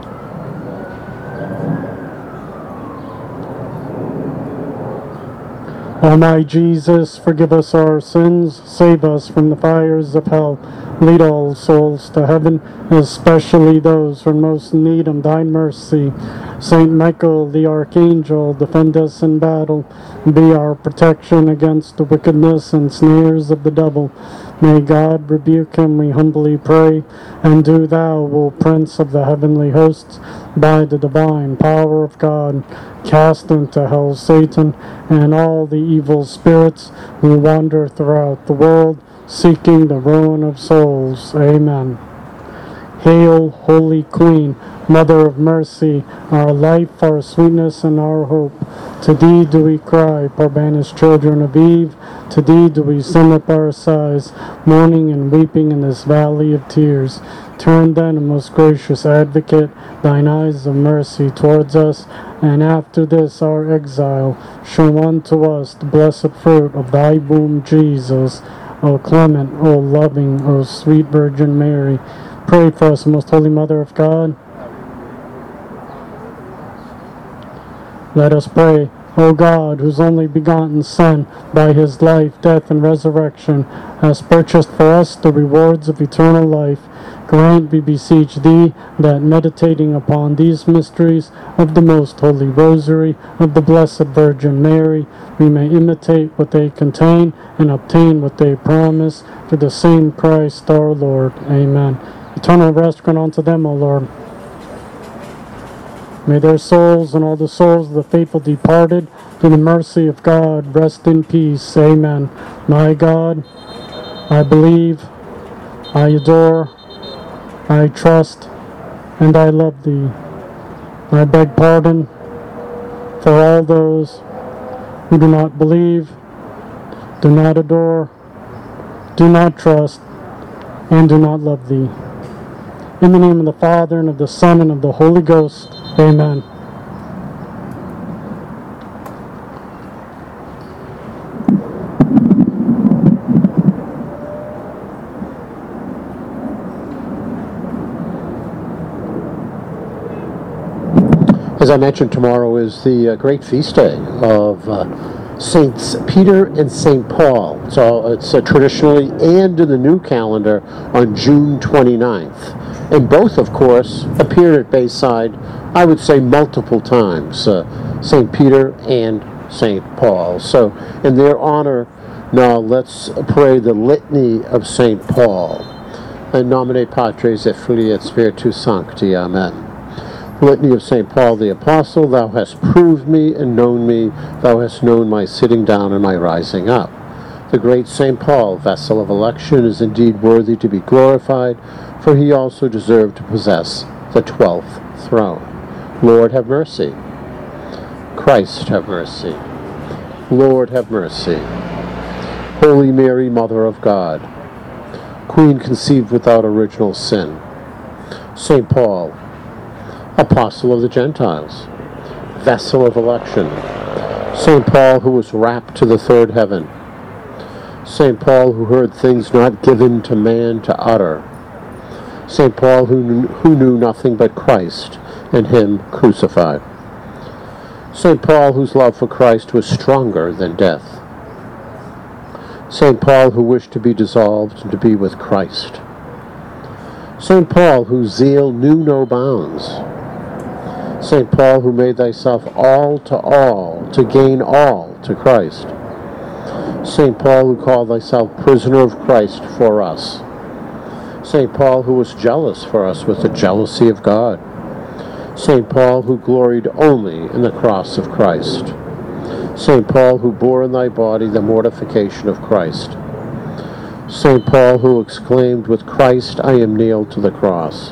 O my Jesus, forgive us our sins, save us from the fires of hell, lead all souls to heaven, especially those who are most in need of thy mercy. Saint Michael, the Archangel, defend us in battle, be our protection against the wickedness and snares of the devil. May God rebuke him, we humbly pray, and do thou, O Prince of the heavenly hosts, by the divine power of God, cast into hell Satan and all the evil spirits who wander throughout the world, seeking the ruin of souls. Amen. Hail, Holy Queen, Mother of Mercy, our life, our sweetness, and our hope. To thee do we cry, poor banished children of Eve. To thee do we send up our sighs, mourning and weeping in this valley of tears. Turn then, O most gracious Advocate, thine eyes of mercy towards us, and after this our exile, show unto us the blessed fruit of thy womb, Jesus. O clement, O loving, O sweet Virgin Mary, pray for us, Most Holy Mother of God. Let us pray. O God, whose only begotten Son, by his life, death, and resurrection, has purchased for us the rewards of eternal life, grant, we beseech thee, that meditating upon these mysteries of the most holy rosary of the Blessed Virgin Mary, we may imitate what they contain and obtain what they promise, through the same Christ our Lord. Amen. Eternal rest grant unto them, O Lord. May their souls and all the souls of the faithful departed, through the mercy of God, rest in peace. Amen. My God, I believe, I adore, I trust, and I love thee. I beg pardon for all those who do not believe, do not adore, do not trust, and do not love thee. In the name of the Father, and of the Son, and of the Holy Ghost. Amen. As I mentioned, tomorrow is the uh, great feast day of uh, Saints Peter and Saint Paul. So it's uh, traditionally and in the new calendar on June twenty-ninth. And both, of course, appeared at Bayside, I would say multiple times, uh, Saint Peter and Saint Paul. So in their honor, now let's pray the litany of Saint Paul. In nomine Patris et Filii et Spiritus Sancti. Amen. Litany of Saint Paul the Apostle. Thou hast proved me and known me. Thou hast known my sitting down and my rising up. The great Saint Paul, vessel of election, is indeed worthy to be glorified, for he also deserved to possess the twelfth throne. Lord, have mercy. Christ, have mercy. Lord, have mercy. Holy Mary, Mother of God, Queen conceived without original sin. Saint Paul, Apostle of the Gentiles, vessel of election. Saint Paul, who was rapt to the third heaven. Saint Paul, who heard things not given to man to utter. Saint Paul, who knew, who knew nothing but Christ and him crucified. Saint Paul, whose love for Christ was stronger than death. Saint Paul, who wished to be dissolved and to be with Christ. Saint Paul, whose zeal knew no bounds. Saint Paul, who made thyself all to all, to gain all to Christ. Saint Paul, who called thyself prisoner of Christ for us. Saint Paul, who was jealous for us with the jealousy of God. Saint Paul, who gloried only in the cross of Christ. Saint Paul, who bore in thy body the mortification of Christ. Saint Paul, who exclaimed, with Christ I am nailed to the cross.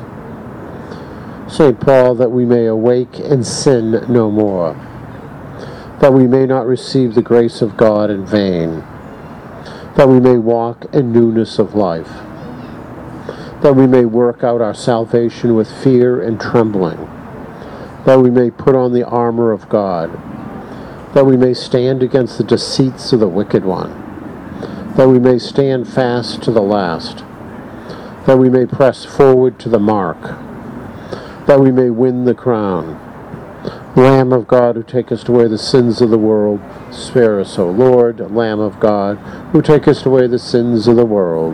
Saint Paul, that we may awake and sin no more, that we may not receive the grace of God in vain, that we may walk in newness of life, that we may work out our salvation with fear and trembling, that we may put on the armor of God, that we may stand against the deceits of the wicked one, that we may stand fast to the last, that we may press forward to the mark, that we may win the crown. Lamb of God, who takest away the sins of the world, spare us, O Lord. Lamb of God, who takest away the sins of the world.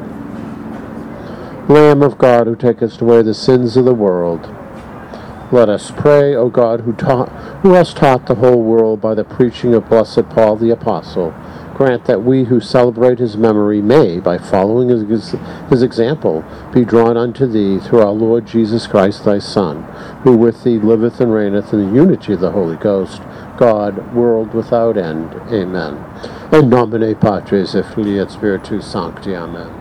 Lamb of God, who takest away the sins of the world. Let us pray, O God, who taught, who hast taught the whole world by the preaching of blessed Paul the Apostle, grant that we who celebrate his memory may, by following his, his example, be drawn unto thee through our Lord Jesus Christ, thy Son, who with thee liveth and reigneth in the unity of the Holy Ghost, God, world without end. Amen. In nomine Patris et Filii et Spiritus Sancti. Amen.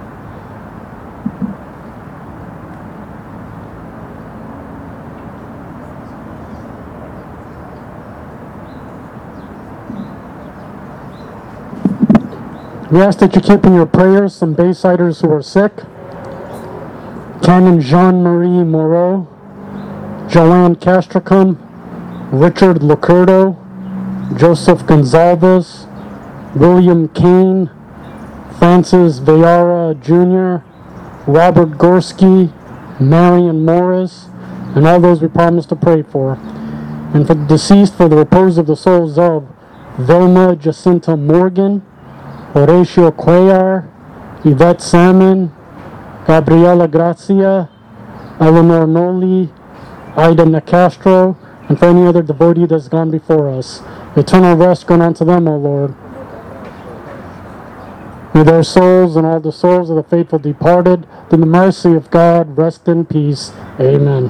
We ask that you keep in your prayers some Baysiders who are sick. Canon Jean-Marie Moreau, Joanne Castricum, Richard Locurdo, Joseph Gonzalez, William Kane, Francis Villara Junior, Robert Gorski, Marion Morris, and all those we promised to pray for. And for the deceased, for the repose of the souls of Vilma Jacinta Morgan, Horatio Cuellar, Yvette Salmon, Gabriela Grazia, Eleanor Noli, Ida Nicastro, and for any other devotee that's gone before us. Eternal rest grant unto them, O Lord. May their souls and all the souls of the faithful departed, through the mercy of God, rest in peace. Amen.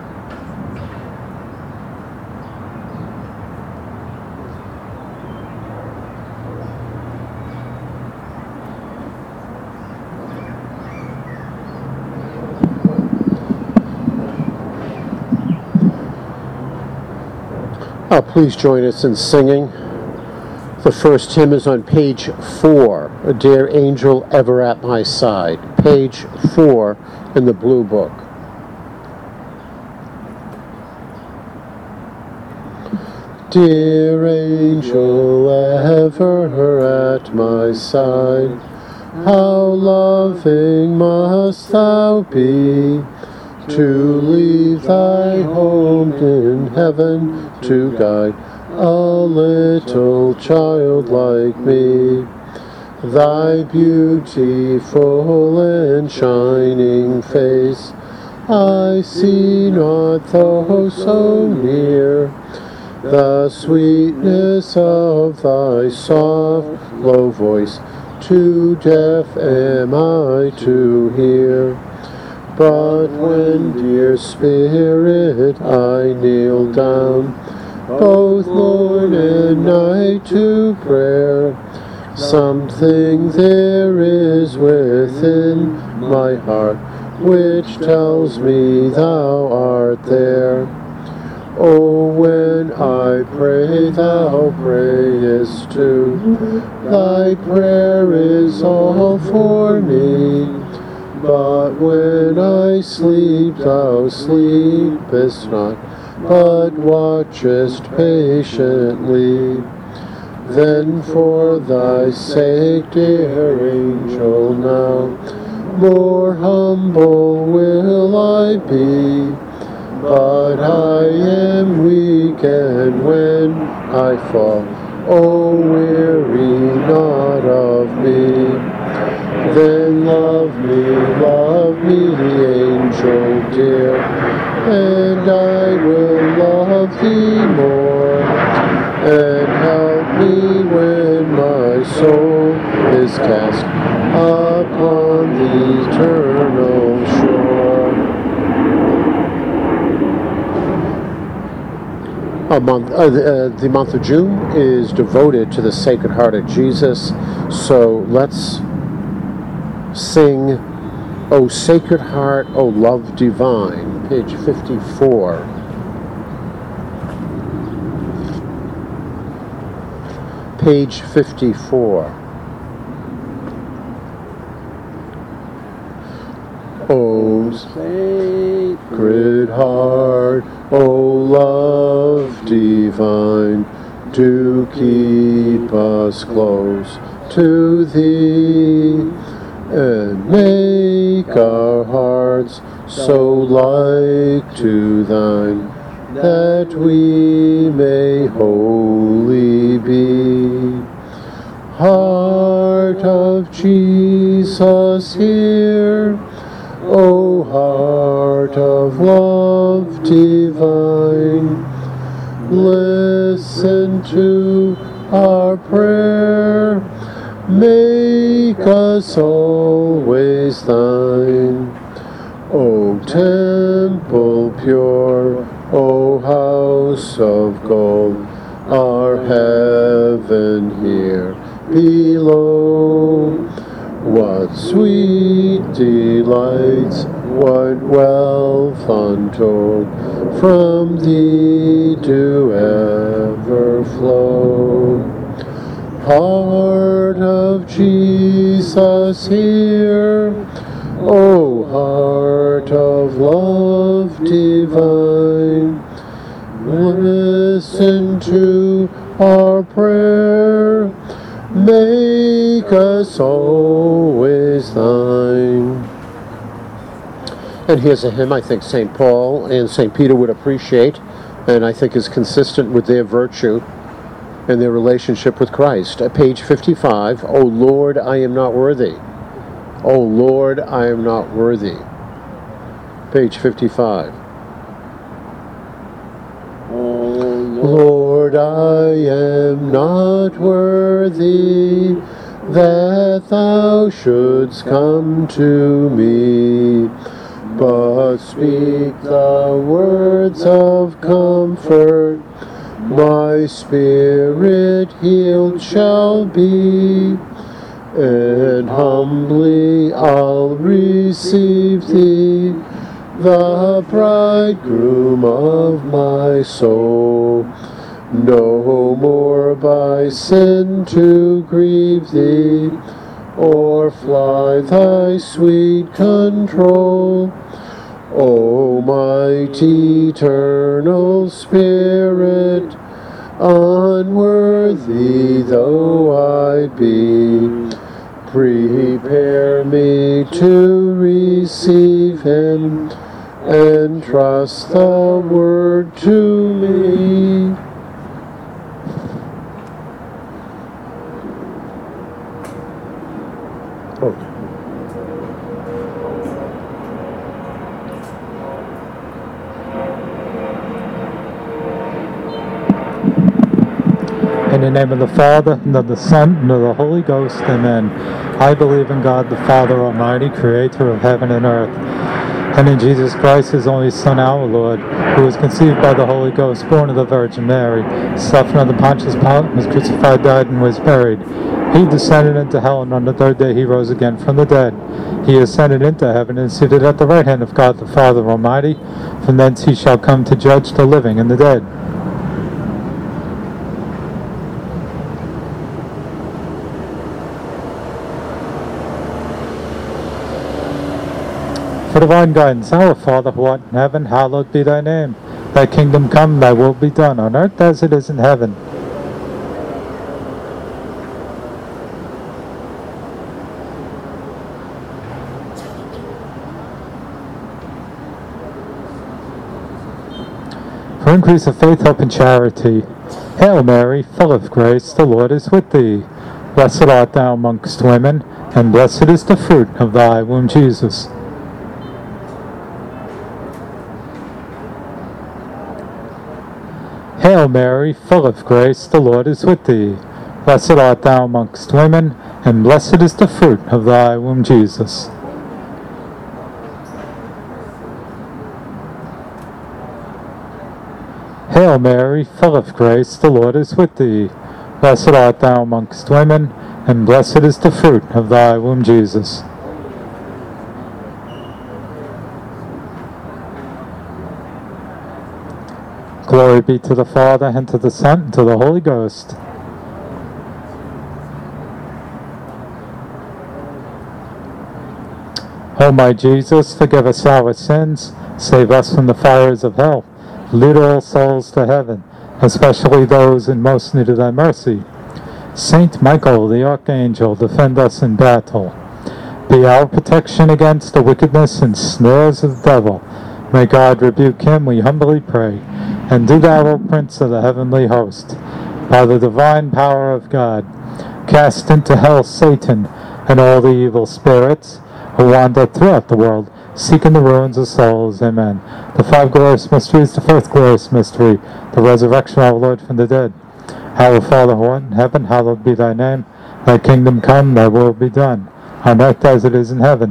Oh, please join us in singing. The first hymn is on page four, A Dear Angel Ever at My Side, page four in the Blue Book. Dear angel ever at my side, how loving must thou be, to leave thy home in heaven to guide a little child like me. Thy beautiful and shining face I see not, though so near. The sweetness of thy soft, low voice too deaf am I to hear. But when, dear Spirit, I kneel down, both morn and night to prayer, something there is within my heart which tells me thou art there. Oh, when I pray, thou prayest too. Thy prayer is all for me. But when I sleep, thou sleepest not, but watchest patiently. Then for thy sake, dear angel, now more humble will I be. But I am weak, and when I fall, oh, weary not of me. Then love me, love me, angel dear, and I will love thee more. And help me when my soul is cast upon the eternal shore. A month, uh, the, uh, the month of June is devoted to the Sacred Heart of Jesus, so let's sing O Sacred Heart, O Love Divine, page fifty-four. Page fifty-four. O Sacred Heart, O love divine, do keep us close to thee, and make our hearts so like to thine, that we may wholly be. Heart of Jesus, hear, O heart of love divine, listen to our prayer, make us always thine. O temple pure, O house of gold, our heaven here below. What sweet delights, what wealth untold, from thee do ever flow. Heart of Jesus, hear, O heart of love divine, listen to our prayer, make us always thine. And here's a hymn I think Saint Paul and Saint Peter would appreciate, and I think is consistent with their virtue and their relationship with Christ. At page fifty-five, O Lord, I am not worthy. O Lord, I am not worthy. Page fifty-five. Lord, I am not worthy that thou shouldst come to me, but speak the words of comfort, my spirit healed shall be, and humbly I'll receive thee, the bridegroom of my soul. No more by sin to grieve thee, or fly thy sweet control. O mighty eternal Spirit, unworthy though I be, prepare me to receive him, entrust the word to me. Okay. In the name of the Father, and of the Son, and of the Holy Ghost, amen. I believe in God the Father Almighty, creator of heaven and earth, and in Jesus Christ, his only Son, our Lord, who was conceived by the Holy Ghost, born of the Virgin Mary, suffered under Pontius Pilate, was crucified, died, and was buried. He descended into hell, and on the third day he rose again from the dead. He ascended into heaven, and is seated at the right hand of God the Father Almighty. From thence he shall come to judge the living and the dead. For divine guidance, our Father who art in heaven, hallowed be thy name. Thy kingdom come, thy will be done, on earth as it is in heaven. For increase of faith, hope, and charity. Hail Mary, full of grace, the Lord is with thee. Blessed art thou amongst women, and blessed is the fruit of thy womb, Jesus. Hail Mary, full of grace, the Lord is with thee. Blessed art thou amongst women, and blessed is the fruit of thy womb, Jesus. Hail Mary, full of grace, the Lord is with thee. Blessed art thou amongst women, and blessed is the fruit of thy womb, Jesus. Glory be to the Father, and to the Son, and to the Holy Ghost. O my Jesus, forgive us our sins, save us from the fires of hell, lead all souls to heaven, especially those in most need of thy mercy. Saint Michael, the Archangel, defend us in battle. Be our protection against the wickedness and snares of the devil. May God rebuke him, we humbly pray. And do thou, O Prince of the heavenly host, by the divine power of God, cast into hell Satan and all the evil spirits who wander throughout the world, seeking the ruins of souls. Amen. The five glorious mysteries, the fourth glorious mystery, the resurrection of our Lord from the dead. Our Father who art in heaven, hallowed be thy name. Thy kingdom come, thy will be done, on earth as it is in heaven.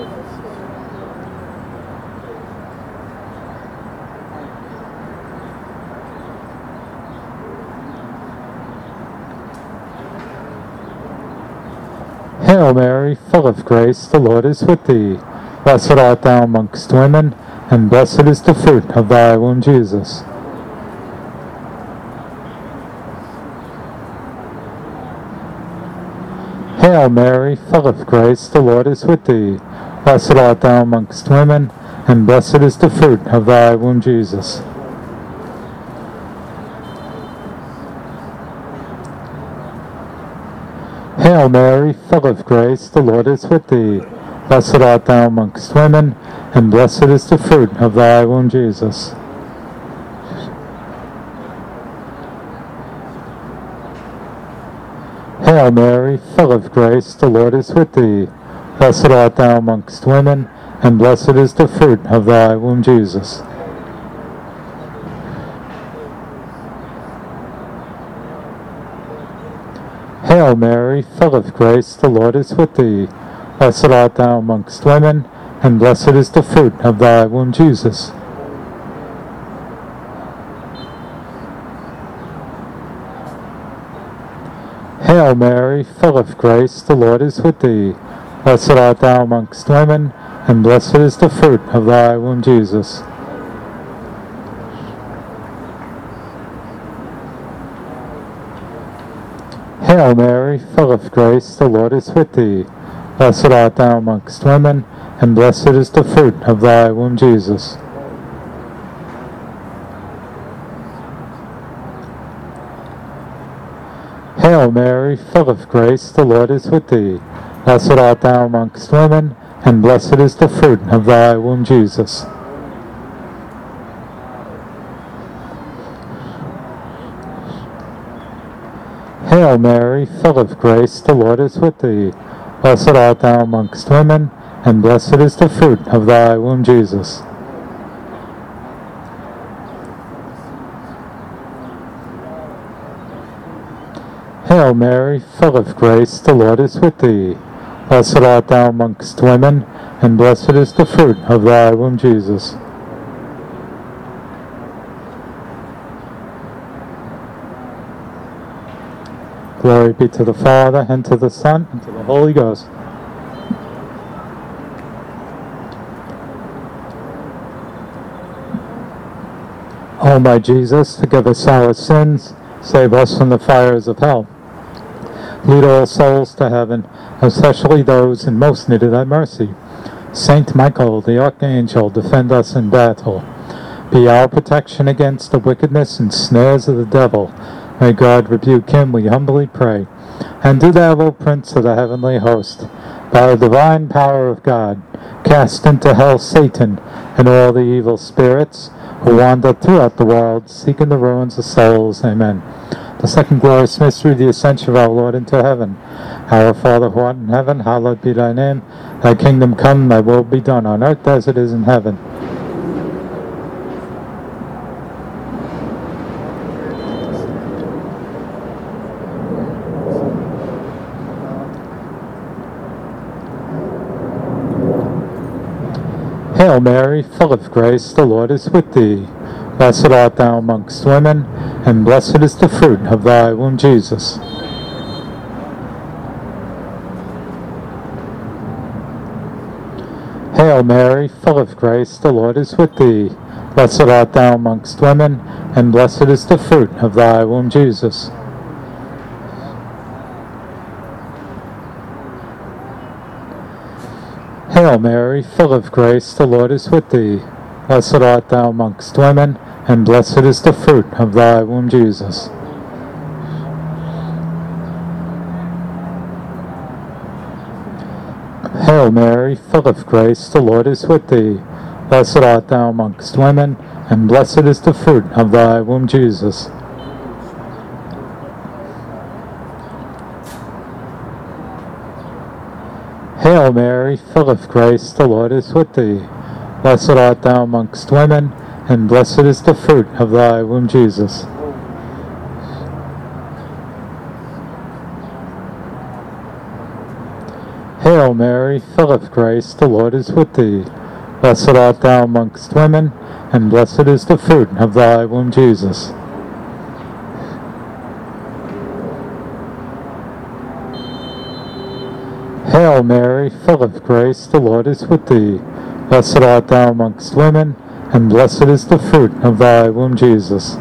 Hail Mary, full of grace, the Lord is with thee. Blessed art thou amongst women, and blessed is the fruit of thy womb, Jesus. Hail Mary, full of grace, the Lord is with thee. Blessed art thou amongst women, and blessed is the fruit of thy womb, Jesus. Hail Mary, full of grace, the Lord is with thee. Blessed art thou amongst women, and blessed is the fruit of thy womb, Jesus. Hail Mary, full of grace, the Lord is with thee. Blessed art thou amongst women, and blessed is the fruit of thy womb, Jesus. Hail Mary, full of grace, the Lord is with thee. Blessed art thou amongst women, and blessed is the fruit of thy womb, Jesus. Hail Mary, full of grace, the Lord is with thee. Blessed art thou amongst women, and blessed is the fruit of thy womb, Jesus. Hail Mary, full of grace, the Lord is with thee. Blessed art thou amongst women, and blessed is the fruit of thy womb, Jesus. Hail Mary, full of grace, the Lord is with thee. Blessed art thou amongst women, and blessed is the fruit of thy womb, Jesus. Hail Mary, full of grace, the Lord is with thee. Blessed art thou amongst women, and blessed is the fruit of thy womb, Jesus. Hail Mary, full of grace, the Lord is with thee. Blessed art thou amongst women, and blessed is the fruit of thy womb, Jesus. Glory be to the Father, and to the Son, and to the Holy Ghost. O my Jesus, forgive us our sins, save us from the fires of hell. Lead all souls to heaven, especially those in most need of thy mercy. Saint Michael, the Archangel, defend us in battle. Be our protection against the wickedness and snares of the devil. May God rebuke him, we humbly pray. And do thou, O Prince of the heavenly host, by the divine power of God, cast into hell Satan and all the evil spirits who wander throughout the world, seeking the ruins of souls. Amen. The second glorious mystery, the ascension of our Lord into heaven. Our Father who art in heaven, hallowed be thy name. Thy kingdom come, thy will be done, on earth as it is in heaven. Hail Mary, full of grace, the Lord is with thee. Blessed art thou amongst women, and blessed is the fruit of thy womb, Jesus. Hail Mary, full of grace, the Lord is with thee. Blessed art thou amongst women, and blessed is the fruit of thy womb, Jesus. Hail Mary, full of grace, the Lord is with thee. Blessed art thou amongst women, and blessed is the fruit of thy womb, Jesus. Hail Mary, full of grace, the Lord is with thee. Blessed art thou amongst women, and blessed is the fruit of thy womb, Jesus. Hail Mary, full of grace, the Lord is with thee. Blessed art thou amongst women, and blessed is the fruit of thy womb, Jesus. Hail Mary, full of grace, the Lord is with thee. Blessed art thou amongst women, and blessed is the fruit of thy womb, Jesus. Hail Mary, full of grace, the Lord is with thee. Blessed art thou amongst women, and blessed is the fruit of thy womb, Jesus.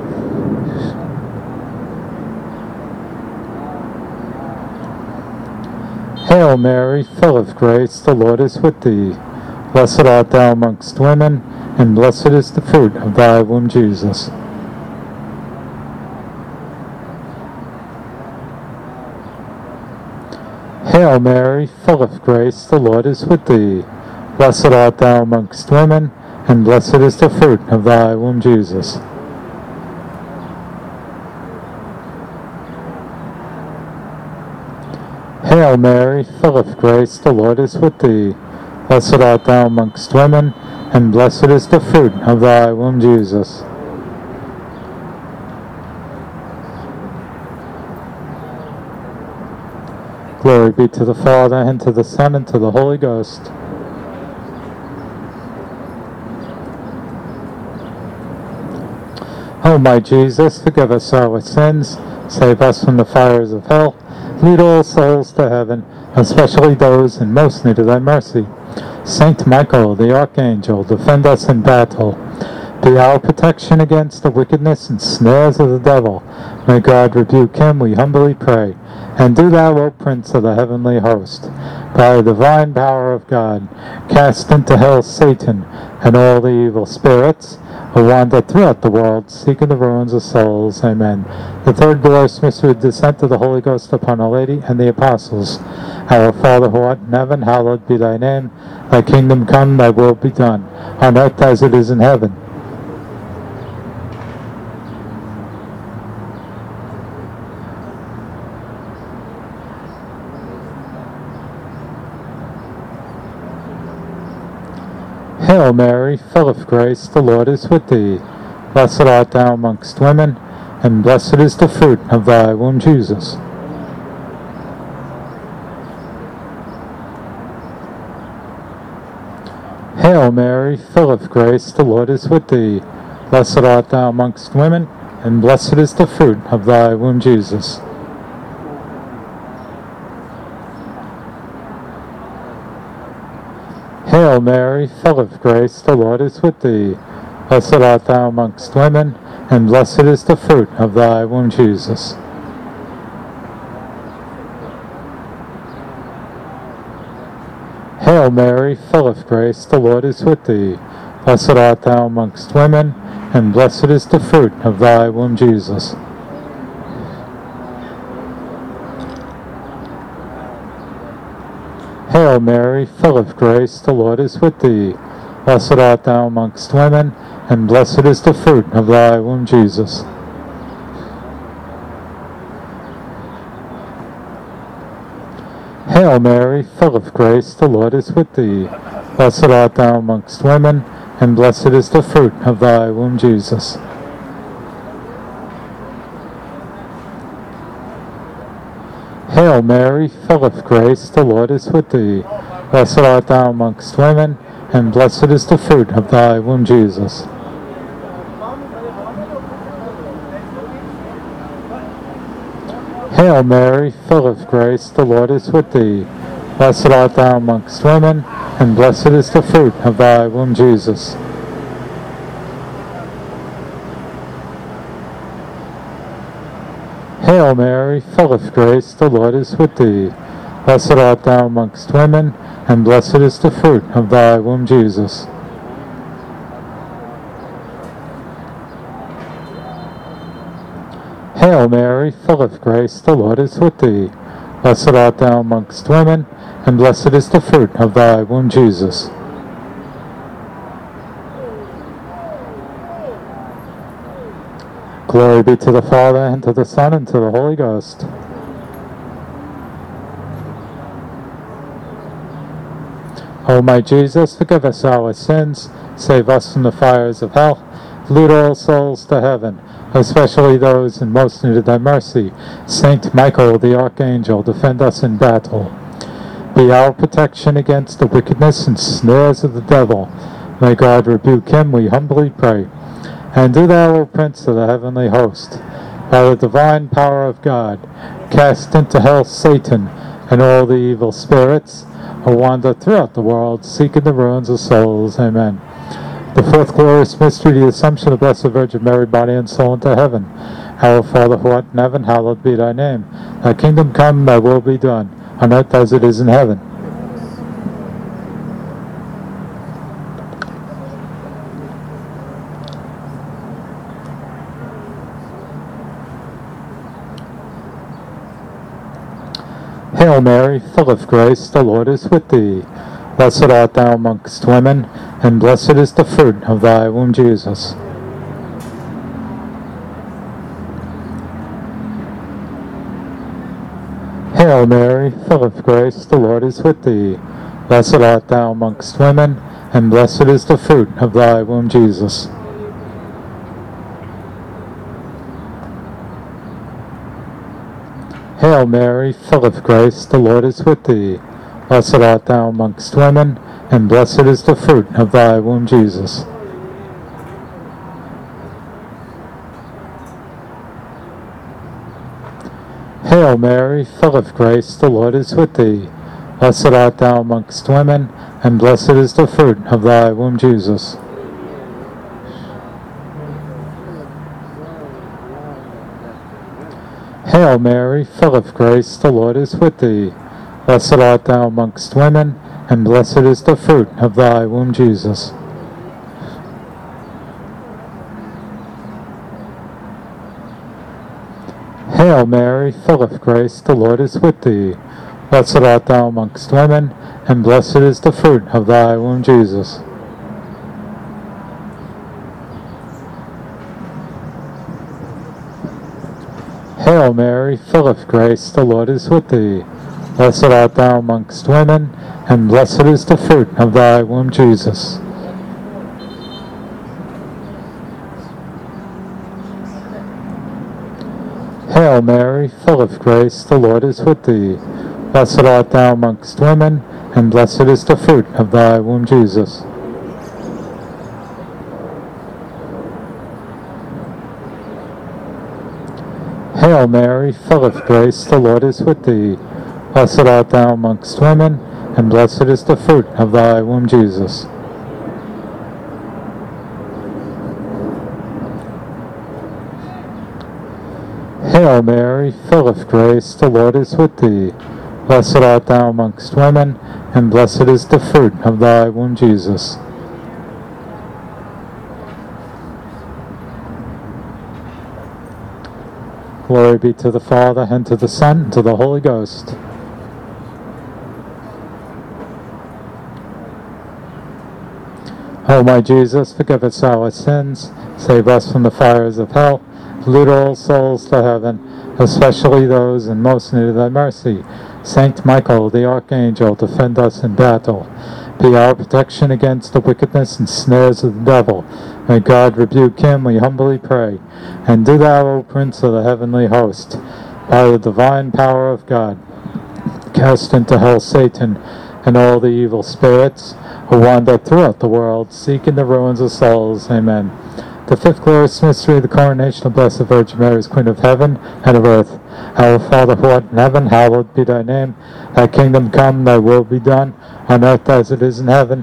Hail Mary, full of grace, the Lord is with thee. Blessed art thou amongst women, and blessed is the fruit of thy womb, Jesus. Hail Mary, full of grace, the Lord is with thee. Blessed art thou amongst women, and blessed is the fruit of thy womb, Jesus. Hail Mary, full of grace, the Lord is with thee. Blessed art thou amongst women, and blessed is the fruit of thy womb, Jesus. Glory be to the Father, and to the Son, and to the Holy Ghost. O my Jesus, forgive us our sins, save us from the fires of hell, lead all souls to heaven, especially those in most need of thy mercy. Saint Michael, the Archangel, defend us in battle. Be our protection against the wickedness and snares of the devil. May God rebuke him, we humbly pray. And do thou, O Prince of the heavenly host, by the divine power of God, cast into hell Satan and all the evil spirits who wander throughout the world, seeking the ruins of souls. Amen. The third glorious mystery, the descent of the Holy Ghost upon Our Lady and the Apostles. Our Father who art in heaven, hallowed be thy name. Thy kingdom come, thy will be done, on earth as it is in heaven. Hail Mary, full of grace, the Lord is with thee. Blessed art thou amongst women, and blessed is the fruit of thy womb, Jesus. Hail Mary, full of grace, the Lord is with thee. Blessed art thou amongst women, and blessed is the fruit of thy womb, Jesus. Hail Mary, full of grace, the Lord is with thee. Blessed art thou amongst women, and blessed is the fruit of thy womb, Jesus. Hail Mary, full of grace, the Lord is with thee. Blessed art thou amongst women, and blessed is the fruit of thy womb, Jesus. Hail Mary, full of grace, the Lord is with thee. Blessed art thou amongst women, and blessed is the fruit of thy womb, Jesus. Hail Mary, full of grace, the Lord is with thee. Blessed art thou amongst women, and blessed is the fruit of thy womb, Jesus. Hail Mary, full of grace, the Lord is with thee. Blessed art thou amongst women, and blessed is the fruit of thy womb, Jesus. Hail Mary, full of grace, the Lord is with thee. Blessed art thou amongst women, and blessed is the fruit of thy womb, Jesus. Hail Mary, full of grace, the Lord is with thee. Blessed art thou amongst women, and blessed is the fruit of thy womb, Jesus. Hail Mary, full of grace, the Lord is with thee. Blessed art thou amongst women, and blessed is the fruit of thy womb, Jesus. Glory be to the Father, and to the Son, and to the Holy Ghost. O my Jesus, forgive us our sins, save us from the fires of hell, lead all souls to heaven, especially those in most need of thy mercy. Saint Michael the Archangel, defend us in battle. Be our protection against the wickedness and snares of the devil. May God rebuke him, we humbly pray. And do thou, O Prince of the heavenly host, by the divine power of God, cast into hell Satan and all the evil spirits who wander throughout the world, seeking the ruins of souls. Amen. The fourth glorious mystery, the Assumption of the Blessed Virgin Mary, body and soul, into heaven. Our Father who art in heaven, hallowed be thy name. Thy kingdom come, thy will be done, on earth as it is in heaven. Hail Mary, full of grace, the Lord is with thee. Blessed art thou amongst women, and blessed is the fruit of thy womb, Jesus. Hail Mary, full of grace, the Lord is with thee. Blessed art thou amongst women, and blessed is the fruit of thy womb, Jesus. Hail Mary, full of grace, the Lord is with thee. Blessed art thou amongst women, and blessed is the fruit of thy womb, Jesus. Hail Mary, full of grace, the Lord is with thee. Blessed art thou amongst women, and blessed is the fruit of thy womb, Jesus. Hail Mary, full of grace, the Lord is with thee. Blessed art thou amongst women, and blessed is the fruit of thy womb, Jesus. Hail Mary, full of grace, the Lord is with thee. Blessed art thou amongst women, and blessed is the fruit of thy womb, Jesus. Hail Mary, full of grace, the Lord is with thee. Blessed art thou amongst women, and blessed is the fruit of thy womb, Jesus. Hail Mary, full of grace, the Lord is with thee. Blessed art thou amongst women, and blessed is the fruit of thy womb, Jesus. Hail Mary, full of grace, the Lord is with thee. Blessed art thou amongst women, and blessed is the fruit of thy womb, Jesus. Hail Mary, full of grace, the Lord is with thee. Blessed art thou amongst women, and blessed is the fruit of thy womb, Jesus. Glory be to the Father, and to the Son, and to the Holy Ghost. O my Jesus, forgive us our sins, save us from the fires of hell, lead all souls to heaven, especially those in most need of thy mercy. Saint Michael, the Archangel, defend us in battle. Be our protection against the wickedness and snares of the devil. May God rebuke him, we humbly pray. And do thou, O Prince of the heavenly host, by the divine power of God, cast into hell Satan and all the evil spirits who wander throughout the world, seeking the ruins of souls. Amen. The fifth glorious mystery, the coronation of Blessed Virgin Mary as Queen of heaven and of earth. Our Father who art in heaven, hallowed be thy name. Thy kingdom come, thy will be done, on earth as it is in heaven.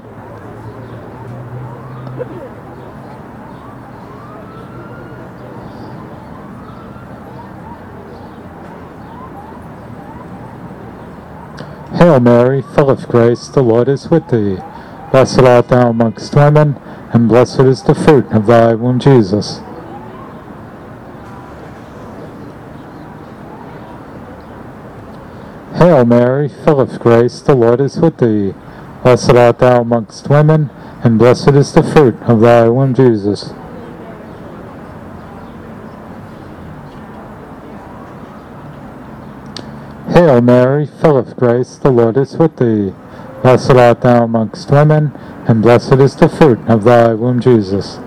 Hail Mary, full of grace, the Lord is with thee. Blessed art thou amongst women, and blessed is the fruit of thy womb, Jesus. Hail Mary, full of grace, the Lord is with thee. Blessed art thou amongst women, and blessed is the fruit of thy womb, Jesus. Hail Mary, full of grace, the Lord is with thee. Blessed art thou amongst women, and blessed is the fruit of thy womb, Jesus.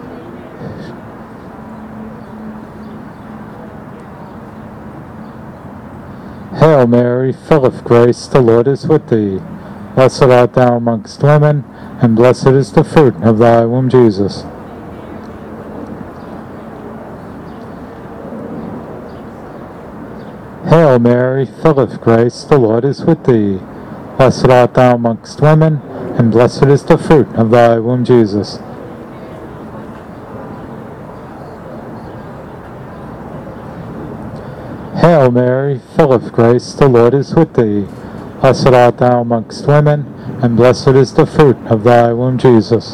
Hail Mary, full of grace, the Lord is with thee. Blessed art thou amongst women, and blessed is the fruit of thy womb, Jesus. Hail Mary, full of grace, the Lord is with thee. Blessed art thou amongst women, and blessed is the fruit of thy womb, Jesus. Hail Mary, full of grace, the Lord is with thee. Blessed art thou amongst women, and blessed is the fruit of thy womb, Jesus.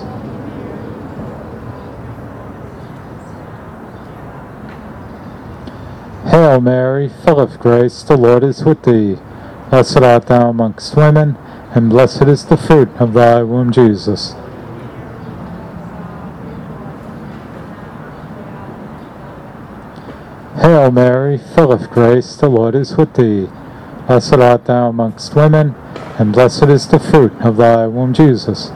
Hail Mary, full of grace, the Lord is with thee. Blessed art thou amongst women, and blessed is the fruit of thy womb, Jesus. Hail Mary, full of grace, the Lord is with thee. Blessed art thou amongst women, and blessed is the fruit of thy womb, Jesus.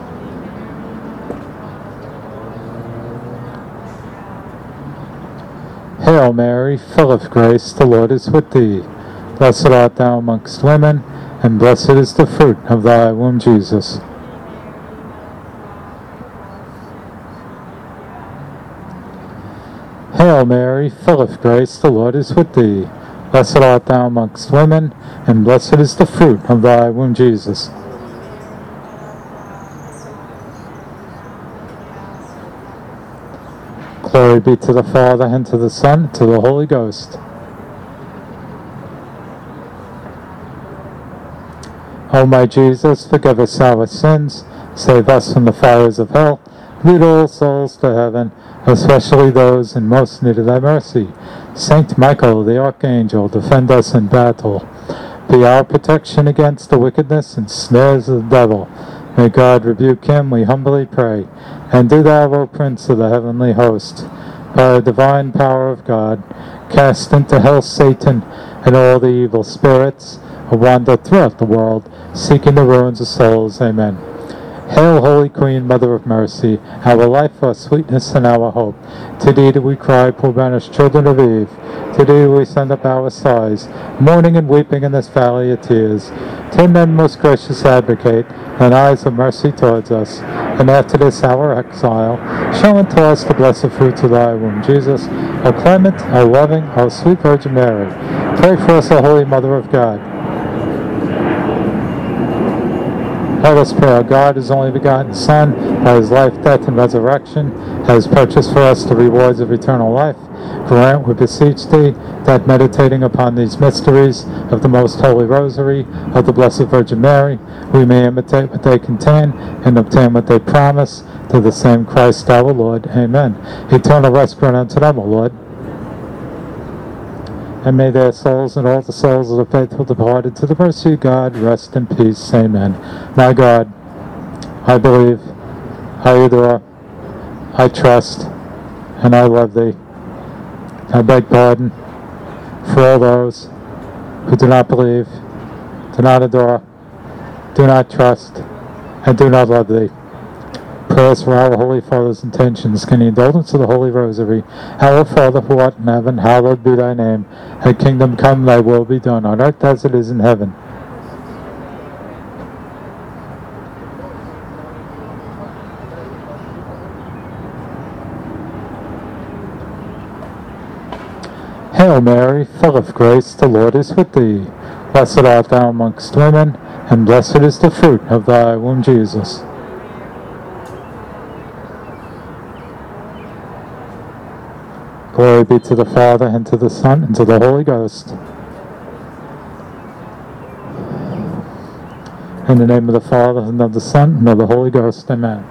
Hail Mary, full of grace, the Lord is with thee. Blessed art thou amongst women, and blessed is the fruit of thy womb, Jesus. Hail Mary, full of grace, the Lord is with thee. Blessed art thou amongst women, and blessed is the fruit of thy womb, Jesus. Glory be to the Father, and to the Son, and to the Holy Ghost. O my Jesus, forgive us our sins, save us from the fires of hell, lead all souls to heaven, especially those in most need of thy mercy. Saint Michael, the Archangel, defend us in battle. Be our protection against the wickedness and snares of the devil. May God rebuke him, we humbly pray. And do thou, O Prince of the heavenly host, by the divine power of God, cast into hell Satan and all the evil spirits who wander throughout the world, seeking the ruins of souls. Amen. Hail, Holy Queen, Mother of Mercy, our life, our sweetness, and our hope. To thee do we cry, poor banished children of Eve. To thee do we send up our sighs, mourning and weeping in this valley of tears. Turn then, most gracious Advocate, thine eyes of mercy towards us, and after this our exile, show unto us the blessed fruits of thy womb, Jesus, O clement, O loving, O sweet Virgin Mary. Pray for us, O Holy Mother of God. Let us pray. Our God, his only begotten Son, by his life, death, and resurrection, has purchased for us the rewards of eternal life. Grant, we beseech thee, that meditating upon these mysteries of the most holy rosary of the Blessed Virgin Mary, we may imitate what they contain and obtain what they promise, through the same Christ our Lord. Amen. Eternal rest grant unto them, O Lord. And may their souls and all the souls of the faithful departed to the mercy of God rest in peace. Amen. My God, I believe, I adore, I trust, and I love thee. I beg pardon for all those who do not believe, do not adore, do not trust, and do not love thee. Prayers for our Holy Father's intentions, can the indulgence of the Holy Rosary. Our Father who art in heaven, hallowed be thy name. Thy kingdom come, thy will be done, on earth as it is in heaven. Hail Mary, full of grace, the Lord is with thee. Blessed art thou amongst women, and blessed is the fruit of thy womb, Jesus. Glory be to the Father, and to the Son, and to the Holy Ghost. In the name of the Father, and of the Son, and of the Holy Ghost. Amen.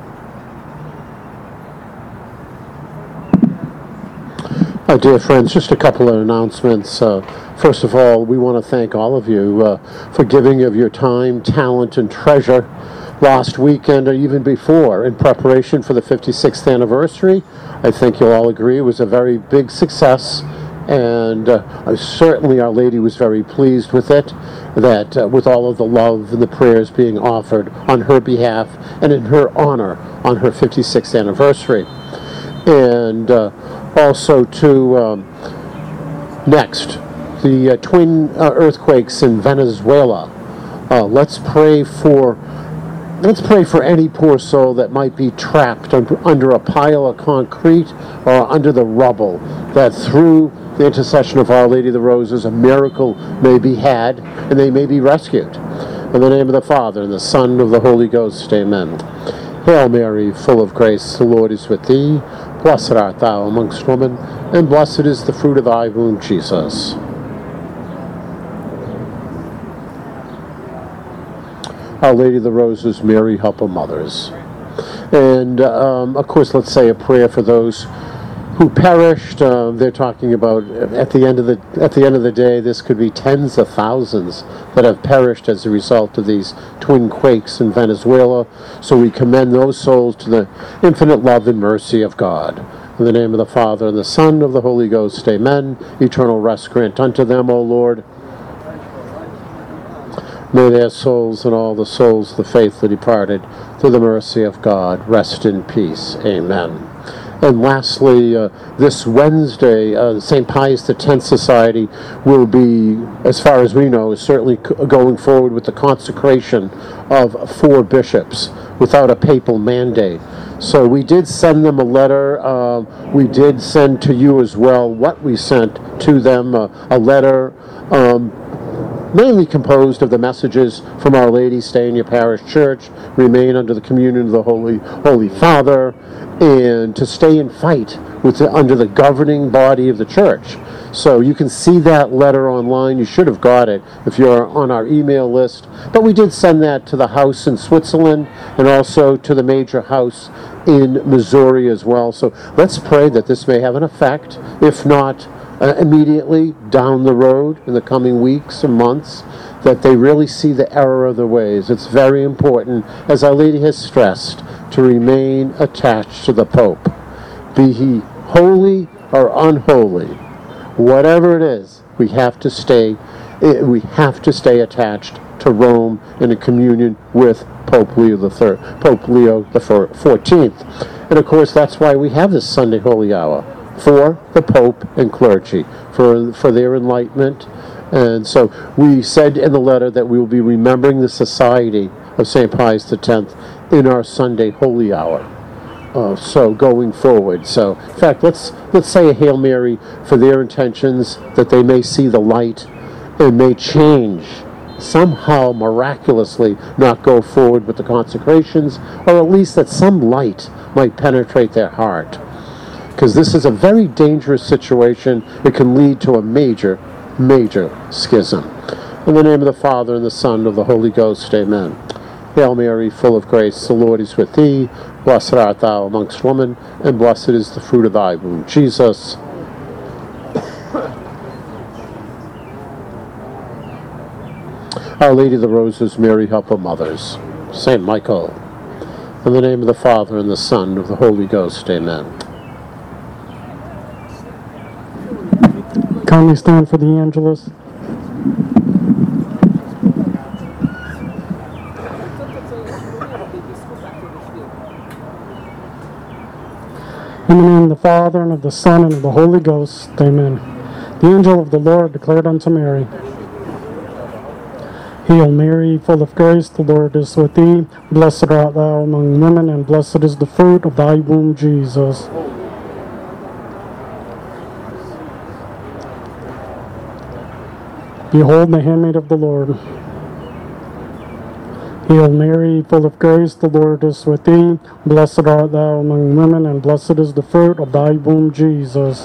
Uh, dear friends, just a couple of announcements. Uh, first of all, we want to thank all of you uh, for giving of your time, talent, and treasure last weekend or even before in preparation for the fifty-sixth anniversary. I think you'll all agree it was a very big success, and uh, certainly Our Lady was very pleased with it, that uh, with all of the love and the prayers being offered on her behalf and in her honor on her fifty-sixth anniversary. And uh, also to um, next, the uh, twin uh, earthquakes in Venezuela. Uh, let's pray for Let's pray for any poor soul that might be trapped under a pile of concrete or under the rubble, that through the intercession of Our Lady of the Roses, a miracle may be had and they may be rescued. In the name of the Father, and the Son, and of the Holy Ghost, amen. Hail Mary, full of grace, the Lord is with thee. Blessed art thou amongst women, and blessed is the fruit of thy womb, Jesus. Our Lady of the Roses, Mary, help of mothers. And, um, of course, let's say a prayer for those who perished. Uh, they're talking about, at the end of the at the end of the day, this could be tens of thousands that have perished as a result of these twin quakes in Venezuela. So we commend those souls to the infinite love and mercy of God. In the name of the Father, and the Son, and of the Holy Ghost, amen. Eternal rest grant unto them, O Lord. May their souls and all the souls of the faithfully departed, through the mercy of God, rest in peace. Amen. And lastly, uh, this Wednesday, uh, Saint Pius the tenth Society will be, as far as we know, is certainly c- going forward with the consecration of four bishops without a papal mandate. So we did send them a letter. Uh, we did send to you as well what we sent to them, uh, a letter um, mainly composed of the messages from Our Lady, stay in your parish church, remain under the communion of the Holy Holy Father, and to stay and fight with the, under the governing body of the church. So you can see that letter online. You should have got it if you're on our email list. But we did send that to the house in Switzerland and also to the major house in Missouri as well. So let's pray that this may have an effect. If not, Uh, immediately down the road in the coming weeks and months, that they really see the error of their ways. It's very important, as Our Lady has stressed, to remain attached to the Pope. Be he holy or unholy, whatever it is, we have to stay, we have to stay attached to Rome and in communion with Pope Leo the Third, Pope Leo the Fourteenth. And of course, that's why we have this Sunday Holy Hour, for the Pope and clergy, for for their enlightenment. And so we said in the letter that we will be remembering the Society of Saint Pius the Tenth in our Sunday Holy Hour. Uh, so going forward, so in fact, let's let's say a Hail Mary for their intentions, that they may see the light and may change, somehow miraculously not go forward with the consecrations, or at least that some light might penetrate their heart. Because this is a very dangerous situation. It can lead to a major, major schism. In the name of the Father, and the Son, and of the Holy Ghost, amen. Hail Mary, full of grace, the Lord is with thee. Blessed art thou amongst women, and blessed is the fruit of thy womb, Jesus. Our Lady of the Roses, Mary, help of mothers. Saint Michael. In the name of the Father, and the Son, and of the Holy Ghost, amen. Kindly stand for the Angelus. In the name of the Father, and of the Son, and of the Holy Ghost, amen. The angel of the Lord declared unto Mary, Hail Mary, full of grace, the Lord is with thee. Blessed art thou among women, and blessed is the fruit of thy womb, Jesus. Behold the handmaid of the Lord. Hail Mary, full of grace, the Lord is with thee. Blessed art thou among women, and blessed is the fruit of thy womb, Jesus.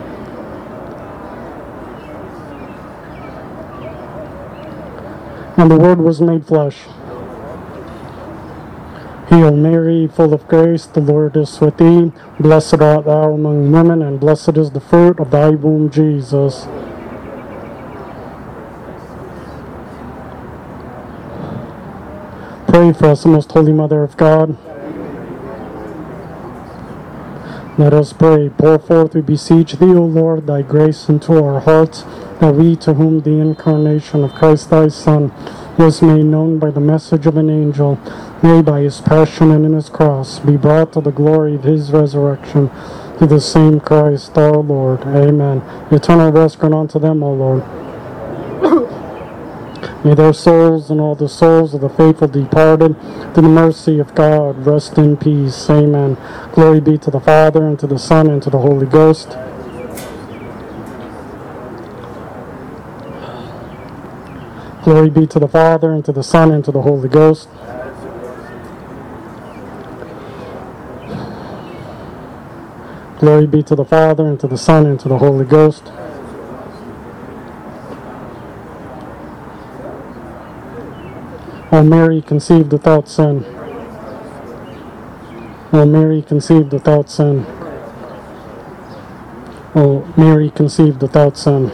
And the Word was made flesh. Hail Mary, full of grace, the Lord is with thee. Blessed art thou among women, and blessed is the fruit of thy womb, Jesus. Pray for us, Most Holy Mother of God. Let us pray. Pour forth, we beseech thee, O Lord, thy grace into our hearts, that we, to whom the incarnation of Christ thy Son was made known by the message of an angel, may by his passion and in his cross be brought to the glory of his resurrection, through the same Christ our Lord. Amen. Eternal rest grant unto them, O Lord. May their souls and all the souls of the faithful departed, through the mercy of God, rest in peace. Amen. Glory be to the Father, and to the Son, and to the Holy Ghost. Glory be to the Father, and to the Son, and to the Holy Ghost. Glory be to the Father, and to the Son, and to the Holy Ghost. O Mary, conceived without sin. O Mary, conceived without sin. O Mary, conceived without sin.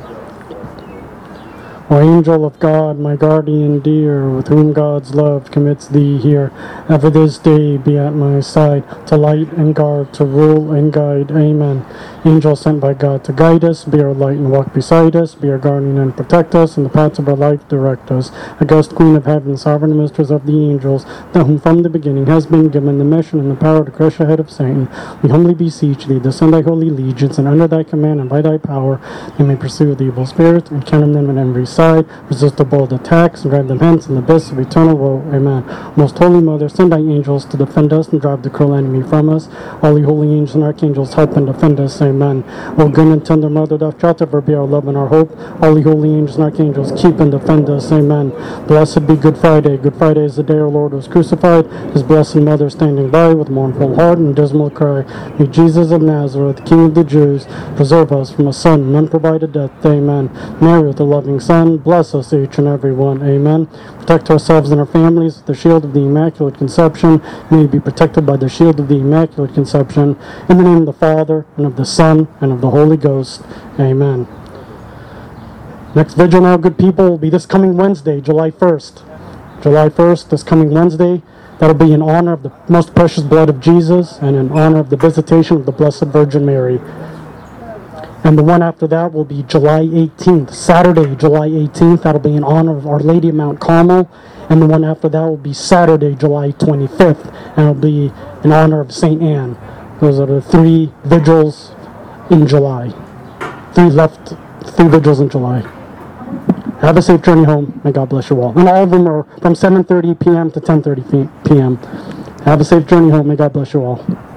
O angel of God, my guardian dear, with whom God's love commits thee here, ever this day be at my side, to light and guard, to rule and guide. Amen. Angel sent by God to guide us, be our light and walk beside us, be our guardian and protect us, in the paths of our life direct us. August Queen of Heaven, sovereign mistress of the angels, to whom from the beginning has been given the mission and the power to crush the head of Satan, we humbly beseech thee, to send thy holy legions, and under thy command and by thy power, they may pursue the evil spirits, and counter them on every side, resist the bold attacks, and drive them hence in the abyss of eternal woe. Amen. Most Holy Mother, send thy angels to defend us and drive the cruel enemy from us. All the holy angels and archangels help and defend us. Amen. O good and tender Mother, thou shalt ever be our love and our hope. All the holy angels and archangels keep and defend us. Amen. Blessed be Good Friday. Good Friday is the day our Lord was crucified. His blessed Mother standing by with mournful heart and dismal cry. May Jesus of Nazareth, King of the Jews, preserve us from a sudden and unprovided death. Amen. Mary with the loving Son, bless us each and every one. Amen. Protect ourselves and our families with the shield of the Immaculate Conception. May we be protected by the shield of the Immaculate Conception. In the name of the Father, and of the Son, and of the Holy Ghost. Amen. Next vigil now, good people, will be this coming Wednesday, July first. July first, this coming Wednesday. That'll be in honor of the most precious blood of Jesus and in honor of the visitation of the Blessed Virgin Mary. And the one after that will be July eighteenth, Saturday, July eighteenth. That'll be in honor of Our Lady of Mount Carmel. And the one after that will be Saturday, July twenty-fifth, and it'll be in honor of Saint Anne. Those are the three vigils in July. Three left, three vigils in July. Have a safe journey home. May God bless you all. And all of them are from seven thirty p.m. to ten thirty p.m. Have a safe journey home. May God bless you all.